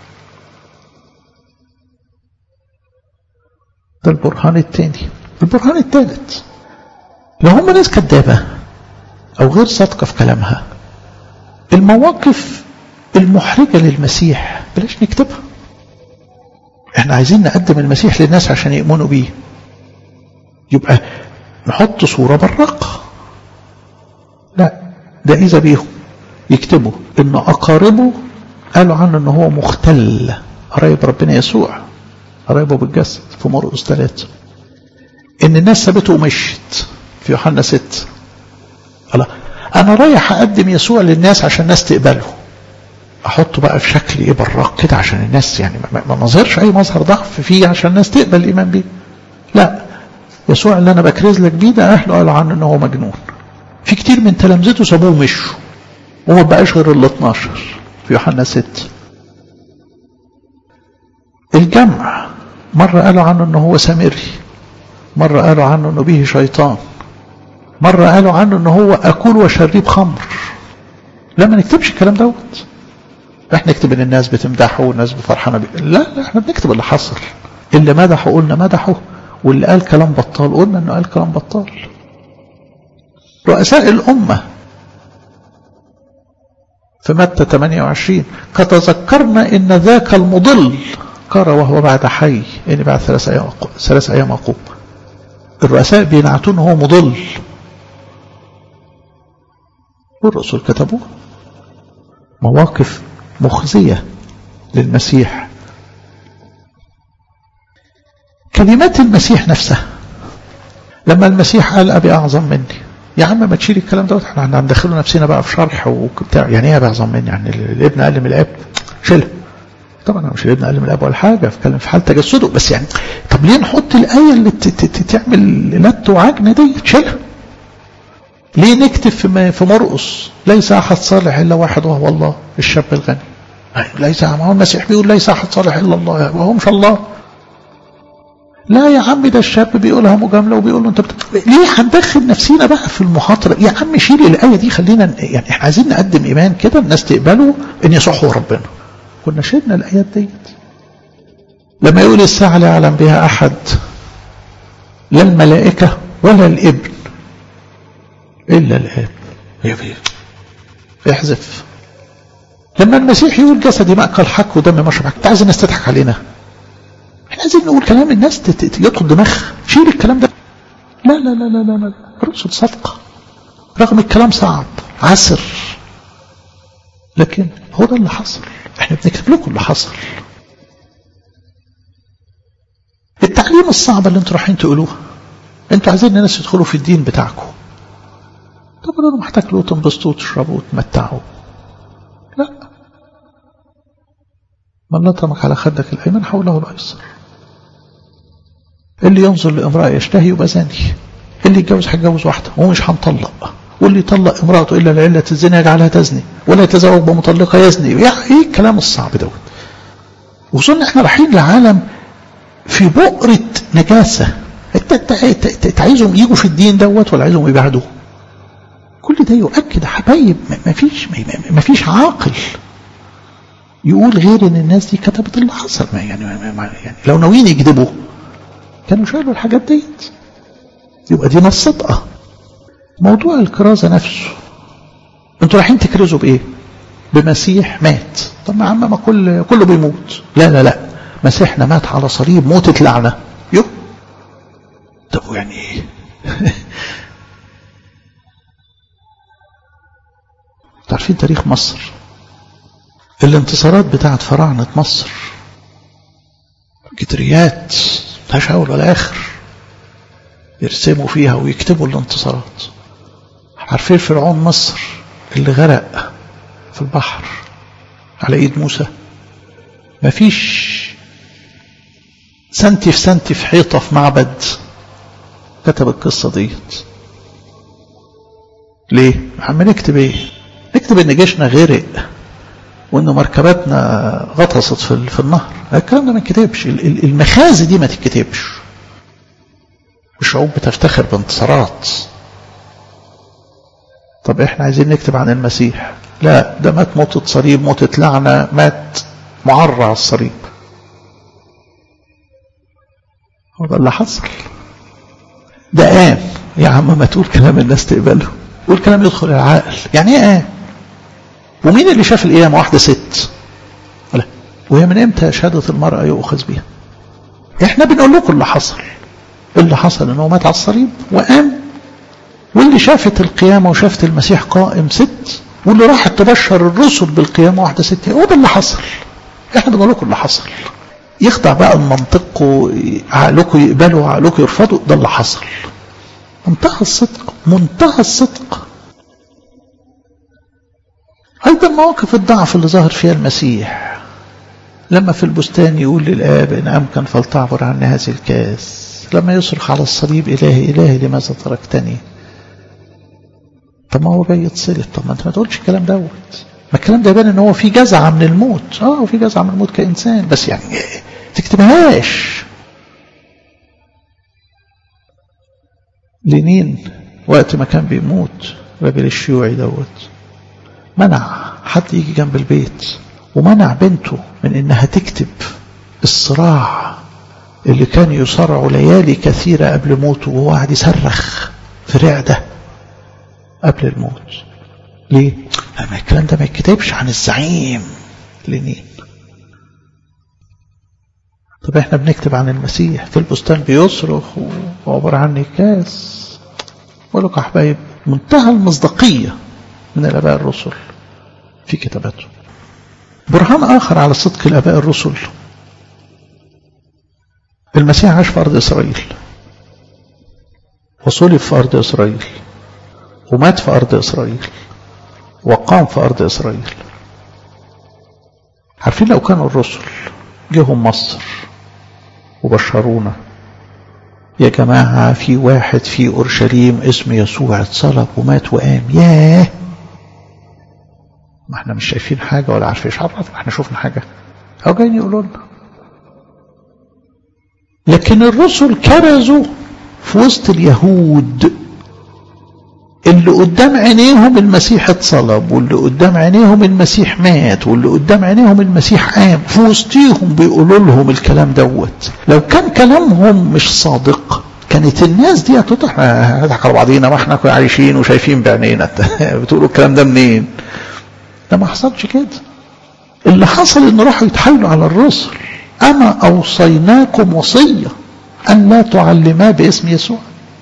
ده البرهان الثاني. البرهان الثالث، لو هم ناس كذابة أو غير صادقة في كلامها، المواقف المحرجة للمسيح بلاش نكتبها. احنا عايزين نقدم المسيح للناس عشان يؤمنوا بيه، يبقى نحط صورة براقة. لا، ده إذا بيهم يكتبوا إن أقاربه قالوا عنه إنه هو مختل، قرايب ربنا يسوع، قرايبه بالجسد في مرقس 3. إن الناس سابته ومشت في يوحنا 6. الله، أنا رايح أقدم يسوع للناس عشان الناس تقبله، أحطه بقى في شكل إيه براق كده عشان الناس يعني ما نظهرش أي مظهر ضعف فيه عشان الناس تقبل الإيمان بيه. لا، يسوع اللي أنا بكرز لك بيه ده أهله قالوا عنه إنه هو مجنون. في كتير من تلامذته سابوه ومشوا وما بقاش غير ال 12 في يوحنا 6. الجمع مرة قالوا عنه إنه هو سامري، مرة قالوا عنه إنه به شيطان، مرة قالوا عنه إنه هو أكول وشريب خمر. لما نكتبش الكلام دوت، احنا نكتب ان الناس بتمدحه والناس بفرحانه بيه. لا، احنا بنكتب اللي حصل. اللي مدحه قلنا مدحه، واللي قال كلام بطال قلنا انه قال كلام بطال. رؤساء الامه في متى 28 قد تذكرنا ان ذاك المضل قال وهو بعد حي، يعني بعد 3 ايام اقوم. الرؤساء بينعتون هو مضل، والرسل كتبوه. مواقف مخزية للمسيح. كلمات المسيح نفسها، لما المسيح قال أبي أعظم مني، يا عم ما تشيل الكلام دوت، احنا هندخله نفسنا بقى في شرح وبتاع. يعني ايه أبي أعظم مني؟ يعني الابن أقل من الاب؟ شيلها. طبعا أنا مش الابن أقل من الاب ولا حاجة، بتكلم في حال تجسده بس. يعني طب ليه نحط الآية اللي تعمل لت وعجن دي؟ شيلها. ليه نكتب في مرقس ليس أحد صالح إلا واحد وهو الله الشاب الغني؟ ليس، ما هو المسيح بيقول ليس أحد صالح إلا الله وهو مش الله. لا يا عم، ده الشاب بيقولها مجاملة وبيقول له انت ليه هندخل نفسينا بقى في المحاضرة؟ يا عم شيل الآية دي، خلينا يعني احنا عايزين نقدم إيمان كده الناس تقبله ان يسوع هو ربنا. كنا شيلنا الآيات ديت. لما يقول الساعة لا يعلم بها أحد لا الملائكة ولا الابن إلا الآب. احذف. لما المسيح يقول جسدي مأكل حك ودم مشرب حك، انت عايز الناس تضحك علينا؟ احنا عايزين نقول كلام الناس يدخل دماغها. شيل الكلام ده. لا لا لا لا لا لا، الرسل صدقة رغم الكلام صعب عسر، لكن هو ده اللي حصل. احنا بنكتب لكم اللي حصل. التعليم الصعبة اللي انتوا رايحين تقولوها، انتوا عايزين الناس يدخلوا في الدين بتاعكم. طب انا محتاج له تنبسطوا وتشربوا وتمتعوا. لا، من لطمك على خدك الايمن حوله الايسر. اللي ينظر لامرأة يشتهي يبقى زاني، اللي يتجوز هيتجوز واحدة ومش هنطلق، واللي يطلق امرأته الا لعلة الزنا يجعلها تزني، ولا يتزوج بمطلقة يزني. يعني ايه الكلام الصعب دوت؟ وصلنا احنا رايحين لعالم في بؤرة نجاسة. انت عايزهم يجوا في الدين دوت ولا عايزهم يبعدوا؟ كل ده يؤكد يا حبايب ما فيش عاقل يقول غير ان الناس دي كتبت اللي حصل. يعني لو ناويين يكذبوا كانوا شالوا الحاجات ديت. يبقى دي نص صدقه. موضوع الكرازه نفسه، انتوا رايحين تكرزوا بايه؟ بمسيح مات. طب يا عم ما كله بيموت. لا لا لا، مسيحنا مات على صليب موتة لعنه. طب يعني ايه؟ تعرفين تاريخ مصر، الانتصارات بتاعت فراعنة مصر جدريات ملهاش اول ولا اخر، يرسموا فيها ويكتبوا الانتصارات. عارفين فرعون مصر اللي غرق في البحر على ايد موسى؟ مفيش سنتي في سنتي في حيطة في معبد كتب القصة ديت. ليه؟ عم نكتب ايه؟ نكتب ان جيشنا غرق وان مركباتنا غطست في النهر. الكلام ده ما يتكتبش. المخازي دي ما تتكتبش. الشعوب بتفتخر بانتصارات. طب احنا عايزين نكتب عن المسيح، لا ده مات موتة صليب موتة لعنة، مات معرى على الصليب. هو ده اللي حصل. ده قام. يا عم ما تقول كلام الناس تقبله، قول كلام يدخل العقل. يعني ايه قام؟ ومين اللي شاف القيامة؟ واحدة ست. لا، وهي من امتى شهادة المرأة يؤخذ بها؟ احنا بنقول لكم اللي حصل. اللي حصل انه مات على الصليب وقام واللي شافت القيامة وشافت المسيح قائم ست، واللي راحت تبشر الرسل بالقيامة واحدة ست. هو ده اللي حصل. احنا بنقول لكم اللي حصل. يخضع بقى المنطق وعقلكم يقبلوا وعقلكم يرفضوا، ده اللي حصل. منتهى الصدق، منتهى الصدق. أيضا مواقف الضعف اللي ظهر فيها المسيح لما في البستان يقول للآب إن أمكن فلتعبر عني هذه الكاس، لما يصرخ على الصليب إلهي إلهي لماذا تركتني. طب ما هو جاي يتصلب، طب ما أنت ما تقولش الكلام دوت. ما الكلام ده يبان إن هو في جزعة من الموت. وفي جزعة من الموت كإنسان، بس يعني تكتبهاش. لينين وقت ما كان بيموت راجل الشيوعي دوت، منع حد يجي جنب البيت، ومنع بنته من انها تكتب الصراع اللي كان يصارع ليالي كثيرة قبل موته، وهو قاعد يصرخ في رعدة قبل الموت. ليه؟ لما الكلام ده ما يتكتبش عن الزعيم لينين. طب احنا بنكتب عن المسيح في البستان بيصرخ وعبر عني الكاس. بقول لكم يا حبايب، منتهى المصداقية من الآباء الرسل في كتاباته. برهان آخر على صدق الآباء الرسل، المسيح عاش في أرض إسرائيل، وصلب في أرض إسرائيل، ومات في أرض إسرائيل، وقام في أرض إسرائيل. عارفين لو كانوا الرسل جيهم مصر وبشرونا يا جماعة في واحد في أورشليم اسمه يسوع اتصلب ومات وقام، ياه، ما احنا مش شايفين حاجة ولا عارفين ايش عرفنا احنا شوفنا حاجة، او جايين يقولوا لنا. لكن الرسل كرزوا في وسط اليهود اللي قدام عينيهم المسيح اتصلب، واللي قدام عينيهم المسيح مات، واللي قدام عينيهم المسيح قام، في وسطيهم بيقولوا لهم الكلام دوت. لو كان كلامهم مش صادق كانت الناس دي هتضحك على بعضينا، ما احنا كنا عايشين وشايفين بعينينا بتقولوا الكلام ده منين؟ ده ما حصلش كده. اللي حصل ان راحوا يتحايلوا على الرسل، اما اوصيناكم وصيه ان لا تعلما باسم يسوع.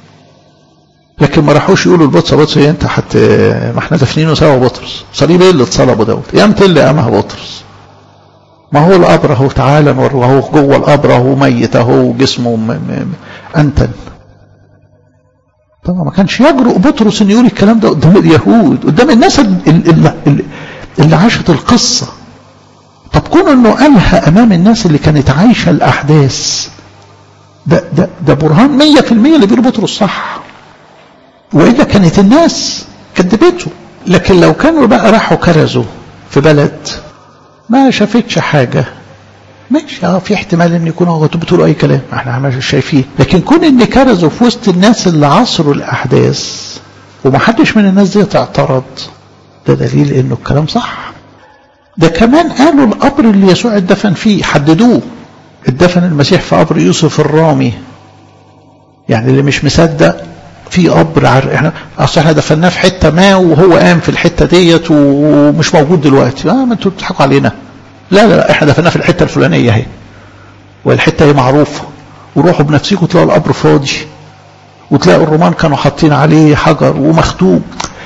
لكن ما راحوش يقولوا لبطرس انت ما احنا دفنينه سوا بطرس، صليب ايه اللي اتصلبوا دوت؟ يا متى اللي قامها بطرس؟ ما هو القبر اهو، تعالى وهو جوه القبر اهو ميت اهو جسمه انتن. طبعا ما كانش يجرؤ بطرس ان يقول الكلام ده قدام اليهود، قدام الناس اللي عاشت القصه. طب كون انه قالها امام الناس اللي كانت عايشه الاحداث، ده برهان 100% اللي بيقول بطرس صح، والا كانت الناس كذبته. لكن لو كانوا بقى راحوا كرزوا في بلد ما شافتش حاجه، ماشي، في احتمال ان يكونوا بتقولوا اي كلام احنا مش شايفين. لكن كون ان كرزوا في وسط الناس اللي عصروا الاحداث ومحدش من الناس دي اعترض، ده دليل انه الكلام صح. ده كمان قالوا القبر اللي يسوع اتدفن فيه حددوه، اتدفن المسيح في قبر يوسف الرامي. يعني اللي مش مصدق في قبر احنا اصل احنا دفناه في حته ما وهو قام في الحته ديت ومش موجود دلوقتي، ما انتوا بتضحكوا علينا. لا احنا دفناه في الحته الفلانيه اهي، والحته هي معروفه، وروحوا بنفسكم تلاقوا القبر فاضي، وتلاقوا الرومان كانوا حاطين عليه حجر ومختوم.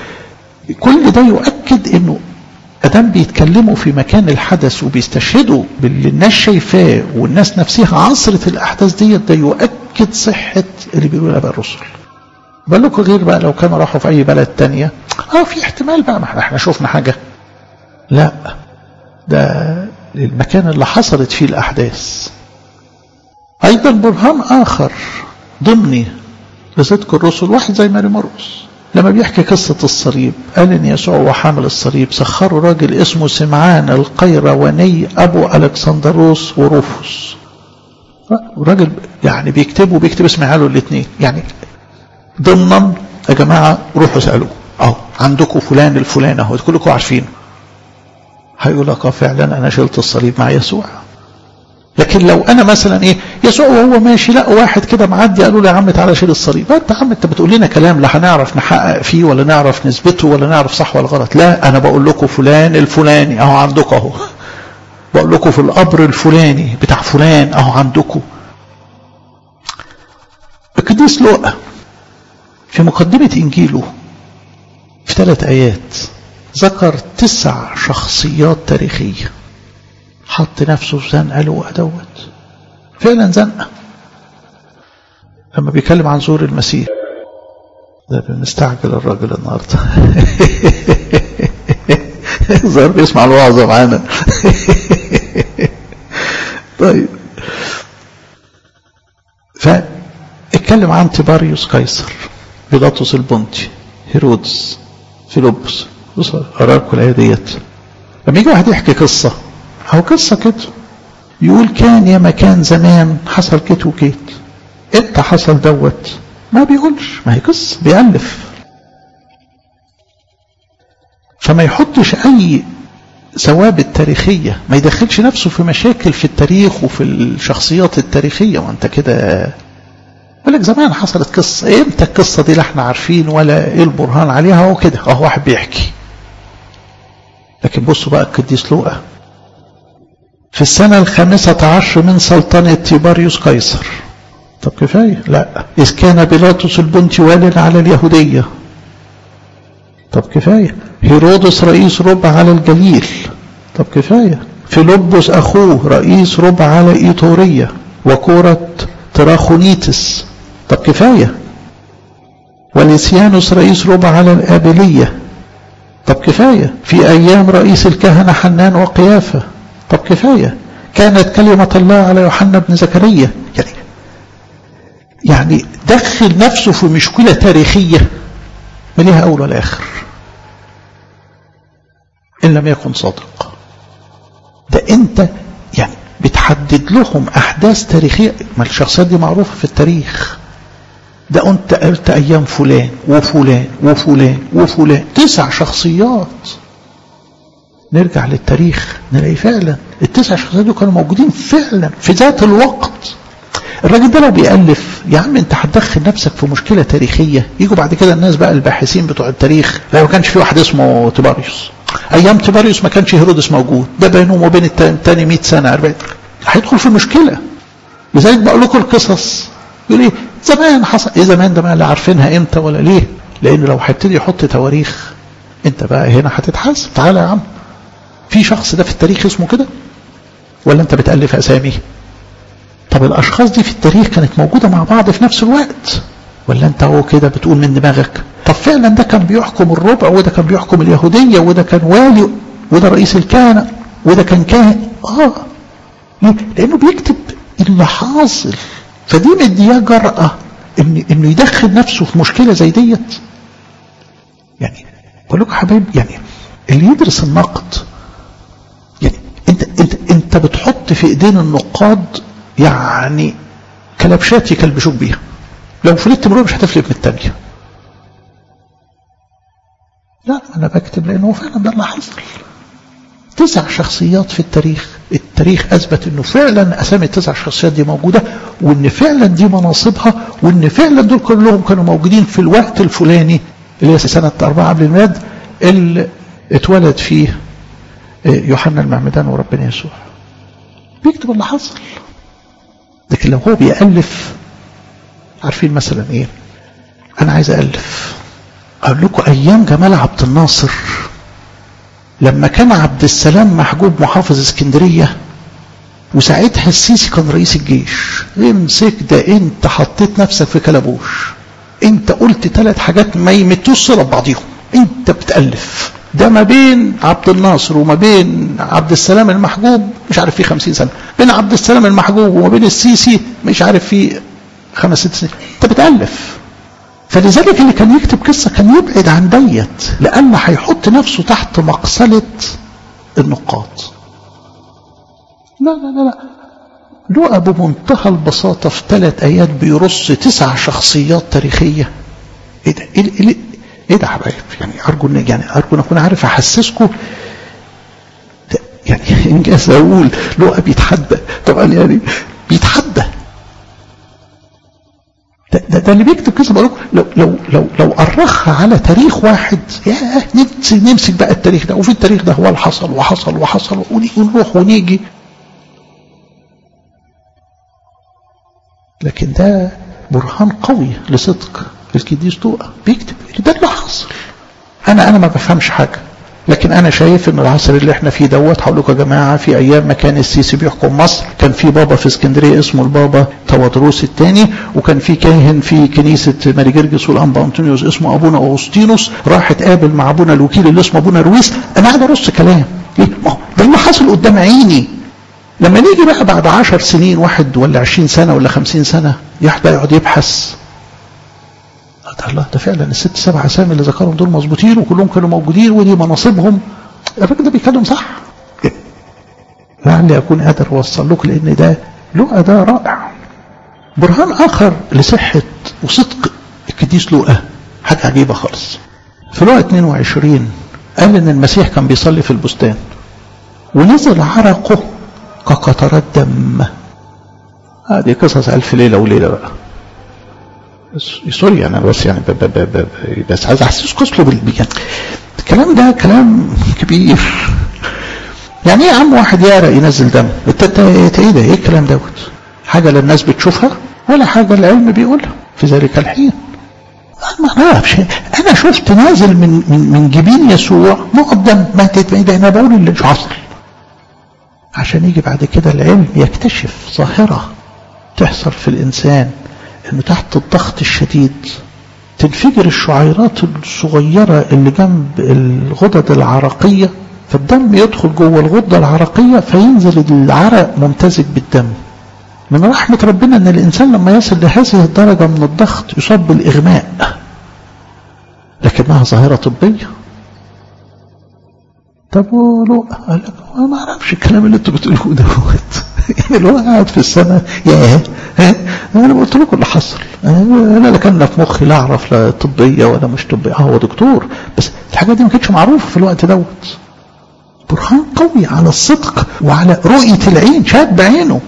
كل ده يؤكد انه ادام بيتكلموا في مكان الحدث وبيستشهدوا باللي الناس شايفاه والناس نفسها عصرت الاحداث ديت، ده يؤكد صحه اللي بيقولوا الاباء الرسل. بالكم غير بقى لو كانوا راحوا في اي بلد تانية في احتمال بقى ما احنا شوفنا حاجه. لا، ده المكان اللي حصلت فيه الاحداث. ايضا برهان اخر ضمني لصدق الرسل واحد زي ماري مرقس لما بيحكي قصة الصليب، قال ان يسوع وحامل الصليب سخروا راجل اسمه سمعان القيرواني ابو الكسندروس وروفوس. راجل يعني بيكتب اسم عياله الاثنين، يعني ضمنا يا جماعة روحوا سألوه عندكم فلان الفلان اهو كلكم عارفينه. هيقول لك فعلا انا شلت الصليب مع يسوع. لكن لو انا مثلا يسوع وهو ماشي لا واحد كده معدي قالوا له يا عم تعالى شيل الصليب، انت يا عم انت بتقول لنا كلام لا هنعرف نحقق فيه ولا نعرف نثبته ولا نعرف صح ولا غلط. لا، انا بقول لكم فلان الفلاني اهو عندكم اهو، بقول لكم في القبر الفلاني بتاع فلان اهو عندكم. القديس لوقا في مقدمة إنجيله في 3 آيات ذكر 9 شخصيات تاريخية حط نفسه في زنقة له دوت، فعلا زنقة. لما بيتكلم عن ظهور المسيح ده بنستعجل الراجل النهارده ظهر بيسمع الوعظة معانا طيب، فاتكلم عن تيباريوس قيصر، بيلاطس البنطي، هيرودس، فيلبس. بص أراكم الآية ديت. لما يجي واحد يحكي قصة أو قصة كده يقول كان يا مكان زمان حصل كت وكت، امتى حصل دوت؟ ما بيقولش، ما هي قصة بيألف. فما يحطش أي ثوابت تاريخية، ما يدخلش نفسه في مشاكل في التاريخ وفي الشخصيات التاريخية. وانت كده يقول لك زمان حصلت قصة، امتى القصة دي لا احنا عارفين ولا ايه البرهان عليها، هو كده اهو واحد بيحكي. لكن بصوا بقى القديس لوقا في السنة 15 من سلطنة تيباريوس قيصر. طب كفاية؟ لا. إذ كان بيلاطس البنطي والٍ على اليهودية. طب كفاية. هيرودس رئيس ربع على الجليل. طب كفاية. فيلبس أخوه رئيس ربع على إيطورية وكورة تراخونيتس. طب كفاية. وليسيانوس رئيس ربع على الآبلية. طب كفاية. في أيام رئيس الكهنة حنان وقيافة. طب كفاية. كانت كلمة الله على يوحنا بن زكريا. يعني دخل نفسه في مشكلة تاريخية ما ليها أول ولا آخر إن لم يكن صادق. ده أنت يعني بتحدد لهم أحداث تاريخية، ما الشخصيات دي معروفة في التاريخ. ده أنت قلت أيام فلان وفلان وفلان وفلان، 9 شخصيات. نرجع للتاريخ نلاقي فعلا ال9 شخصيات دول كانوا موجودين فعلا في ذات الوقت. الراجل ده لو بيألف يا عم انت هتدخل نفسك في مشكلة تاريخية، يجوا بعد كده الناس بقى الباحثين بتوع التاريخ، لا ما كانش في واحد اسمه تيباريوس، ايام تيباريوس ما كانش هيرودس موجود، ده بينهم وبين التاني 100 سنة 40، هيدخل في مشكلة. لذلك بقول لكم القصص يقول ايه زمان حصل، ايه زمان ده ما اللي عارفينها امتى ولا ليه؟ لان لو هيبتدي يحط تواريخ انت بقى هنا هتتحاسب. تعالى يا عم، في شخص ده في التاريخ اسمه كده ولا انت بتألف اسامي؟ طب الاشخاص دي في التاريخ كانت موجودة مع بعض في نفس الوقت ولا انت هو كده بتقول من دماغك؟ طب فعلا ده كان بيحكم الربع وده كان بيحكم اليهودية وده كان والي وده رئيس الكهنة وده كان كاهن. ليه؟ لانه بيكتب اللي حاصل، فدي مدياه جرأة انه يدخل نفسه في مشكلة زي ديت. يعني بقول لكم حبايب، يعني اللي يدرس النقد يعني انت بتحط في ايدين النقاد يعني كلبشات يكلبشوك بيها، لو فلت مرور مش هتفلت من التانية. لا انا بكتب لانه فعلا ده اللي حصل. 9 شخصيات في التاريخ اثبت انه فعلا اسامي ال9 شخصيات دي موجودة، وان فعلا دي مناصبها، وان فعلا دول كلهم كانوا موجودين في الوقت الفلاني اللي هي سنة 4 قبل الميلاد اللي اتولد فيه يوحنا المعمدان وربنا يسوع. بيكتب اللي حصل. لكن لو هو بيألف، عارفين مثلا ايه؟ انا عايز ألف اقول لكم ايام جمال عبد الناصر لما كان عبد السلام محجوب محافظ اسكندرية وساعتها السيسي كان رئيس الجيش، امسك ده انت حطيت نفسك في كلبوش، انت قلت 3 حاجات ما يمتوش صلة ببعضيهم، انت بتألف. ده ما بين عبد الناصر وما بين عبد السلام المحجوب مش عارف فيه 50 سنة، بين عبد السلام المحجوب وما بين السيسي مش عارف فيه 5-6 سنين، انت بتألف. فلذلك اللي كان يكتب قصة كان يبعد عن ديت، لأن هيحط نفسه تحت مقصلة النقاط. لا لا لا لا، لوقا بمنتهى البساطة في 3 آيات بيرص 9 شخصيات تاريخية. ايه ده ايه ده حبايب؟ يعني ارجو ان اكون عارف احسسكم. يعني انجاز اقول لوقا بيتحدى، طبعا يعني بيتحدى. ده اللي بيكتب قصه بقول لو أرخها على تاريخ واحد، ياه نمسك بقى التاريخ ده، وفي التاريخ ده هو اللي حصل وحصل وحصل ونروح ونيجي. لكن ده برهان قوي لصدق القديس لوقا بيكتب ده اللي حصل. انا ما بفهمش حاجه، لكن انا شايف ان العصر اللي احنا فيه دوت. هقول لكم يا جماعه، في ايام ما كان السيسي بيحكم مصر كان في بابا في اسكندريه اسمه البابا تودروس الثاني، وكان في كاهن في كنيسه ماري جرجس والانبا انطونيوس اسمه ابونا اغسطينوس، راح اتقابل مع ابونا الوكيل اللي اسمه ابونا رويس. انا قاعد ارص كلام ليه؟ ده اللي حصل قدام عيني. لما نيجي بقى بعد 10 سنين، 1 ولا 20 سنه ولا 50 سنه، يقعد يبحث، الله ده فعلا الست 7 اسامي اللي ذكرهم دول مظبوطين وكلهم كانوا موجودين ودي مناصبهم. الراجل ده بيتكلم صح. لعلي اكون قادر اوصل لكم، لان ده لوقا ده رائع. برهان اخر لصحه وصدق القديس لوقا حاجه عجيبه خالص. في لوقا 22 قال ان المسيح كان بيصلي في البستان ونزل عرقه كقطرات دم. هذه قصص 1000 ليله وليله بقى. سوري انا بس يعني بس عايز احسسكم الكلام ده كلام كبير. يعني ايه يا عم واحد يعرق ينزل دم؟ انت ايه ده؟ ايه الكلام دوت؟ حاجه لا الناس بتشوفها ولا حاجه العلم بيقولها في ذلك الحين. ما اعرفش، انا شفت نازل من جبين يسوع مقدم ما ده. انا بقول اللي مش حصل، عشان يجي بعد كده العلم يكتشف ظاهره تحصل في الانسان، انه تحت الضغط الشديد تنفجر الشعيرات الصغيرة اللي جنب الغدد العرقية، فالدم يدخل جوه الغدة العرقية فينزل العرق ممتزج بالدم. من رحمة ربنا ان الانسان لما يصل لهذه الدرجة من الضغط يصاب بالاغماء، لكنها ظاهرة طبية. طب ولو قال لك ما اعرفش الكلام اللي انتوا بتقولوه دوت. يعني لو قاعد في السماء ياه، انا قلت لكم اللي حصل. انا لا كان في مخي لا اعرف لا طبيه ولا مش طبيه. هو دكتور، بس الحاجات دي ما كانتش معروفه في الوقت دوت. برهان قوي على الصدق وعلى رؤيه العين، شاهد بعينه.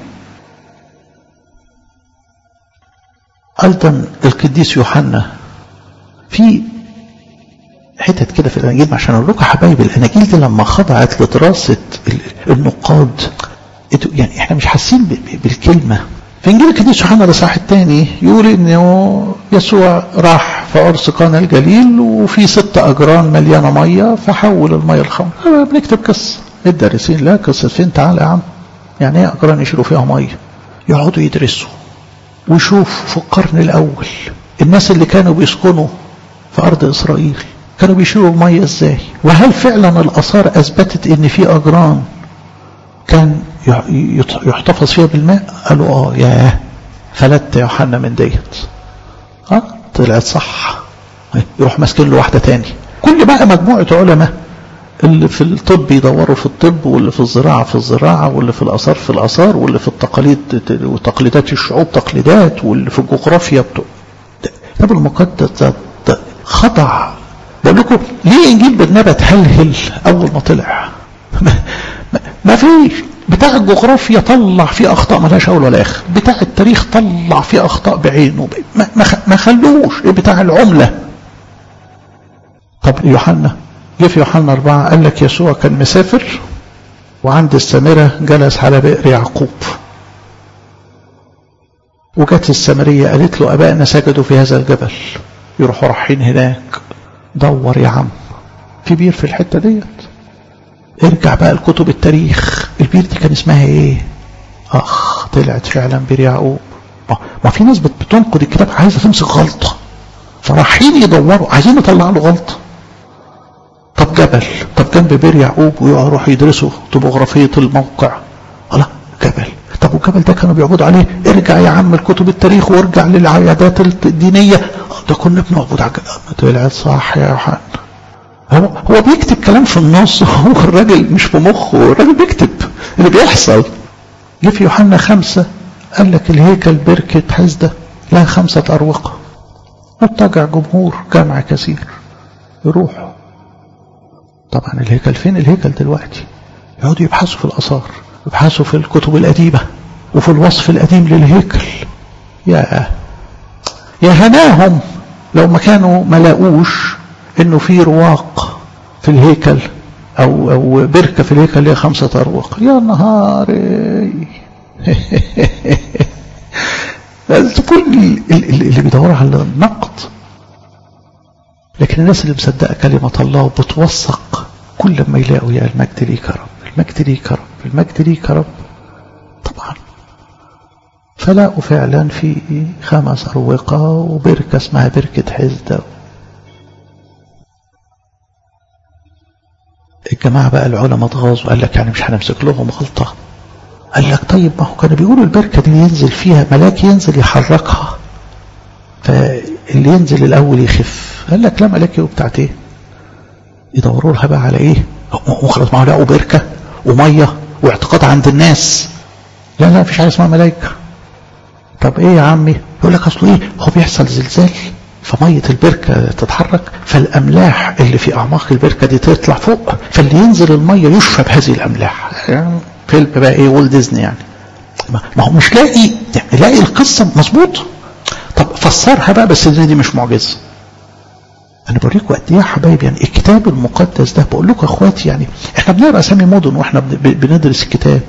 ايضا القديس يوحنا في حتت كده في الاناجيل، عشان اقول لكم حبايب الاناجيل دي لما خضعت لدراسه النقاد، يعني احنا مش حاسين بالكلمه. في انجيل القديس يوحنا الاصحاح الثاني يقول انه يسوع راح في عرس قانا الجليل وفي 6 اجران مليانه ميه فحول الميه الخمر. بنكتب قصه الدارسين، لا قصه فين؟ تعالى يا عم، يعني ايه اجران يشيلوا فيها ميه؟ يقعدوا يدرسوا ويشوفوا في القرن الاول الناس اللي كانوا بيسكنوا في ارض اسرائيل كانوا بيشيلوا الميه ازاي، وهل فعلا الاثار اثبتت ان في اجران كان يحتفظ فيها بالماء؟ قالوا ياه، فلت يوحنا من ديت. طلعت صح. يروح ماسكين له واحده تاني. كل بقى مجموعه علماء اللي في الطب يدوروا في الطب، واللي في الزراعه في الزراعه، واللي في الاثار في الاثار، واللي في التقاليد وتقليدات الشعوب تقليدات، واللي في الجغرافيا الكتاب المقدس ده خضع. بقول لكم ليه انجيل برنابا اتهلهل اول ما طلع؟ ما فيش. بتاع الجغرافيا طلع فيه اخطاء ملهاش اول ولا اخر، بتاع التاريخ طلع فيه اخطاء بعينه، ما خلوش. بتاع العمله. طب يوحنا جه في يوحنا 4 قال لك يسوع كان مسافر وعند السامره جلس على بئر يعقوب، وجت السامريه قالت له ابائنا سجدوا في هذا الجبل. يروحوا رايحين هناك، دور يا عم في بير في الحته ديت. ارجع بقى لكتب التاريخ، البير دي كان اسمها ايه؟ طلعت فعلا بير يعقوب. ما في ناس بتنقد الكتاب عايزه تمسك غلطه، فرايحين يدوروا عايزين يطلعوا له غلطه. طب جبل، طب جنب بير يعقوب، ويروحوا يدرسوا طبوغرافيه الموقع. جبل، طب والجبل ده كانوا بيعبدوا عليه؟ ارجع يا عم لكتب التاريخ وارجع للعيادات الدينيه، ده كنا بنعبد على الجبل. طلعت صح يا يوحنا. هو بيكتب كلام في النص، هو الراجل مش في مخه، الراجل بيكتب اللي بيحصل. جه في يوحنا 5 قال لك الهيكل بركة حزدة لها 5 أروقة، مضطجع جمهور جامع كثير يروحوا. طبعا الهيكل فين؟ الهيكل دلوقتي يقعدوا يبحثوا في الآثار، يبحثوا في الكتب القديمة وفي الوصف القديم للهيكل. يا هناهم لو ما كانوا ملاقوش انه في رواق في الهيكل او بركة في الهيكل ليها 5 أروق. يا نهاري. كل اللي بيدور على النقد لكن الناس اللي مصدقة كلمة الله وبتوثق كل ما يلاقوا يا المجد ليك يا رب، المجد ليك يا رب، المجد ليك يا رب. طبعا فلاقوا فعلا في 5 أروقة وبركة اسمها بركة حزدة. الجماعة بقى العلماء اتغاظوا وقال لك يعني مش هنمسك لهم غلطة. قال لك طيب ما هو كانوا بيقولوا البركة دي ينزل فيها ملاك، ينزل يحركها، فاللي ينزل الأول يخف. قال لك لا ملاك وبتاعت ايه، يدوروا لها بقى على ايه، وخلاص ما هو لقوا بركة ومية واعتقاد عند الناس. لا مفيش حاجة اسمها ملايكة. طب ايه يا عمي؟ يقول لك اصله ايه، هو بيحصل زلزال فمية البركة تتحرك، فالأملاح اللي في أعماق البركة دي تطلع فوق، فاللي ينزل المية يشرب هذه الأملاح. يعني فيلم بقى ايه، وولد ديزني يعني. ما هو مش لاقي يعني، لاقي القصة مظبوطة. طب فسرها بقى، بس دي مش معجزة. أنا بوريكم قد إيه يا حبايب، يعني الكتاب المقدس ده بقول لكم أخواتي، يعني إحنا بنقرأ أسامي مدن وإحنا بندرس الكتاب،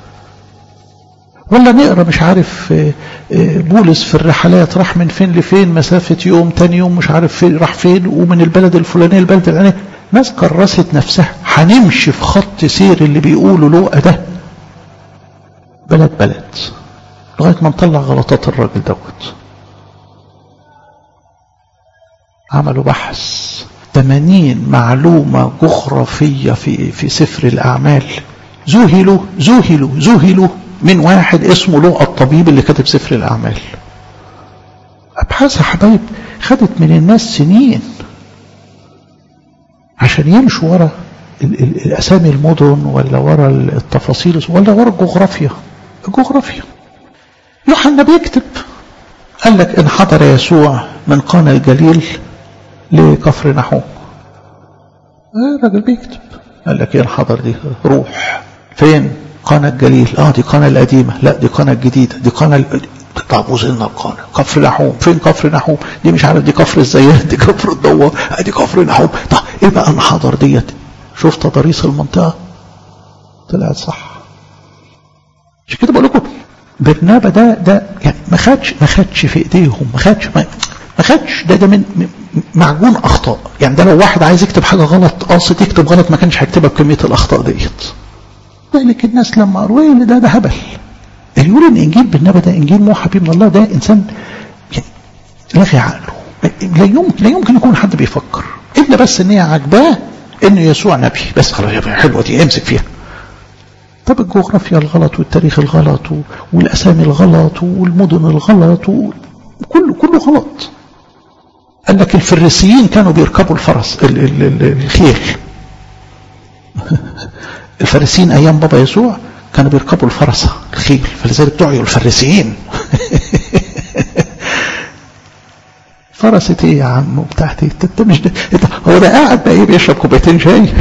ولا نقرأ مش عارف بولس في الرحلات راح من فين لفين مسافة يوم، تاني يوم مش عارف فين راح فين، ومن البلد الفلانية البلد الفلانية. ناس كرست نفسها هنمشي في خط سير اللي بيقولوا لوقا ده بلد بلد لغاية ما نطلع غلطات الراجل دوت. عملوا بحث 80 معلومة جغرافية في سفر الأعمال. ذهلوا من واحد اسمه لوقا الطبيب اللي كتب سفر الأعمال. أبحاث يا حبايب خدت من الناس سنين عشان يمشوا ورا الأسامي المدن، ولا ورا التفاصيل، ولا ورا الجغرافيا. يوحنا بيكتب قال لك إن حضر يسوع من قانا الجليل لكفر نحوم. الراجل بيكتب قال لك إن حضر دي روح فين؟ قانا الجليل. دي قانا القديمة، لا دي قانا الجديدة، دي قانا طب وصلنا القانا. كفر نحوم فين؟ كفر نحوم دي مش عارف، دي كفر الزيات، دي كفر الدوار، دي كفر نحوم. طب ايه بقى الحضر ديت؟ شوف تضاريس المنطقة طلعت صح. مش كده بقول لكم برنابا ده يعني ما خدش في ايديهم، ما خدش ده من معجون اخطاء. يعني ده لو واحد عايز يكتب حاجة غلط قاصد يكتب غلط ما كانش هيكتبها بكمية الاخطاء ديت. ذلك الناس لما قالوا ايه ده هبل. اللي يقول ان انجيل برنابا ده انجيل موحى به من الله ده انسان يعني لغي عقله. لا يمكن يكون حد بيفكر الا بس ان هي عجباه انه يسوع نبي بس. خلاص يا حلوه دي امسك فيها. طب الجغرافيا الغلط والتاريخ الغلط والاسامي الغلط والمدن الغلط كله غلط. قال لك الفريسيين كانوا بيركبوا الفرس الخيل. الفارسيين ايام بابا يسوع كانوا بيركبوا الفرسة الخيل، فلذلك دعوا الفريسيين. فرسة ايه يا عم وبتاعتي انت مش ده هو ده قاعد بقى ايه بيشرب كوبايتين شاي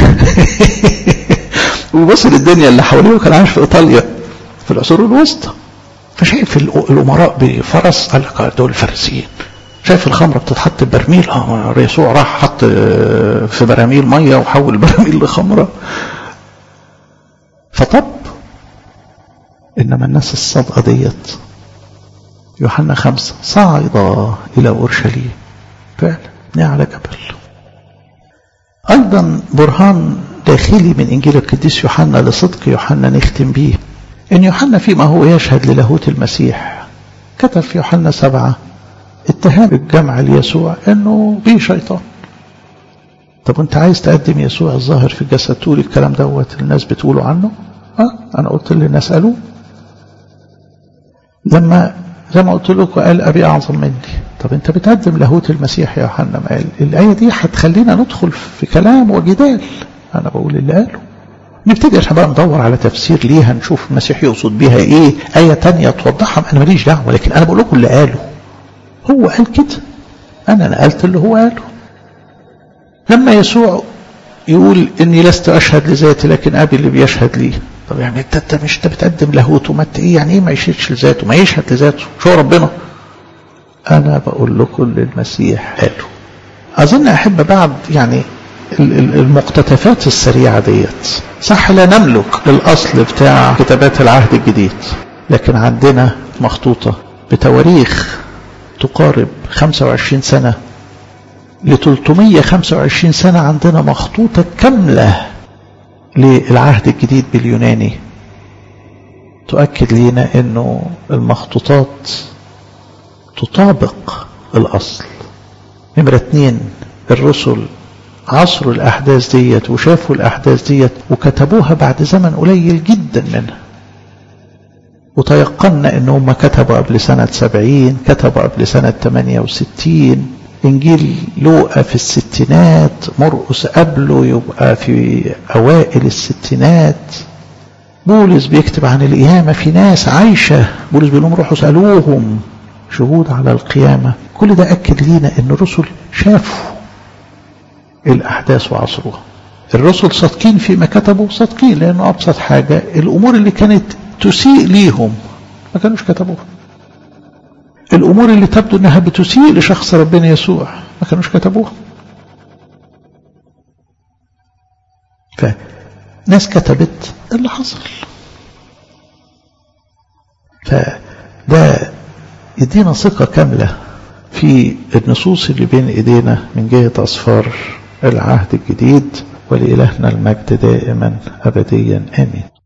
وبص للدنيا اللي حواليه. وكان عايش في ايطاليا في العصور الوسطى، فشايف الامراء بفرس قال لك دول الفارسيين. شايف الخمرة بتتحط ببرميل، يسوع راح حط في براميل مية وحول البراميل لخمرة. فطب إنما الناس الصادقة ديت يوحنا 5 صعد إلى أورشليم فعلا على جبل. أيضا برهان داخلي من إنجيل القديس يوحنا لصدق يوحنا نختم به، إن يوحنا فيما هو يشهد للاهوت المسيح كتب في يوحنا 7 اتهام الجمع ليسوع إنه بيه شيطان. طب أنت عايز تقدم يسوع الظاهر في الجسد تقول الكلام دوت الناس بتقولوا عنه؟ أنا قلت للناس قالوا لما زي ما قلت لكم قال أبي أعظم مني. طب أنت بتقدم لاهوت المسيح يا يوحنا. ما قال الآية دي هتخلينا ندخل في كلام وجدال. أنا بقول اللي قاله. نبتدي عشان بقى ندور على تفسير ليها، نشوف المسيح يقصد بيها إيه، آية تانية توضحها. أنا ماليش دعوة، لكن أنا بقول لكم اللي قاله. هو قال كده، أنا نقلت اللي هو قاله. لما يسوع يقول إني لست أشهد لذاتي لكن أبي اللي بيشهد لي. طب يعني انت مش بتقدم لاهوت وما ايه يعني ايه ما يشهدش لذاته، ما يشهد لذاته شو ربنا. انا بقول لكم المسيح قاله. اظن احب بعد يعني المقتطفات السريعه ديت صح لا نملك الاصل بتاع كتابات العهد الجديد، لكن عندنا مخطوطه بتواريخ تقارب 25 سنه ل 325 سنة عندنا مخطوطة كاملة للعهد الجديد باليوناني تؤكد لنا انه المخطوطات تطابق الاصل. نمرة 2 الرسل عصروا الاحداث ديت وشافوا الاحداث ديت وكتبوها بعد زمن قليل جدا منها، وتيقنا انهم كتبوا قبل سنة 70، كتبوا قبل سنة 68، انجيل لوقا في الستينات، مرقس قبله يبقى في اوائل الستينات، بولس بيكتب عن القيامة في ناس عايشة، بولس بيقول لهم روحوا سألوهم شهود على القيامة. كل ده أكد لينا أن الرسل شافوا الأحداث وعصروها. الرسل صادقين فيما كتبوا، صادقين لأنه أبسط حاجة الأمور اللي كانت تسيء ليهم ما كانوش كتبوها، الأمور اللي تبدو أنها بتسيء لشخص ربنا يسوع ما كانوش كتبوها. فناس كتبت اللي حصل، فده يدينا ثقة كاملة في النصوص اللي بين ايدينا من جهة أسفار العهد الجديد. ولإلهنا المجد دائما أبديا آمين.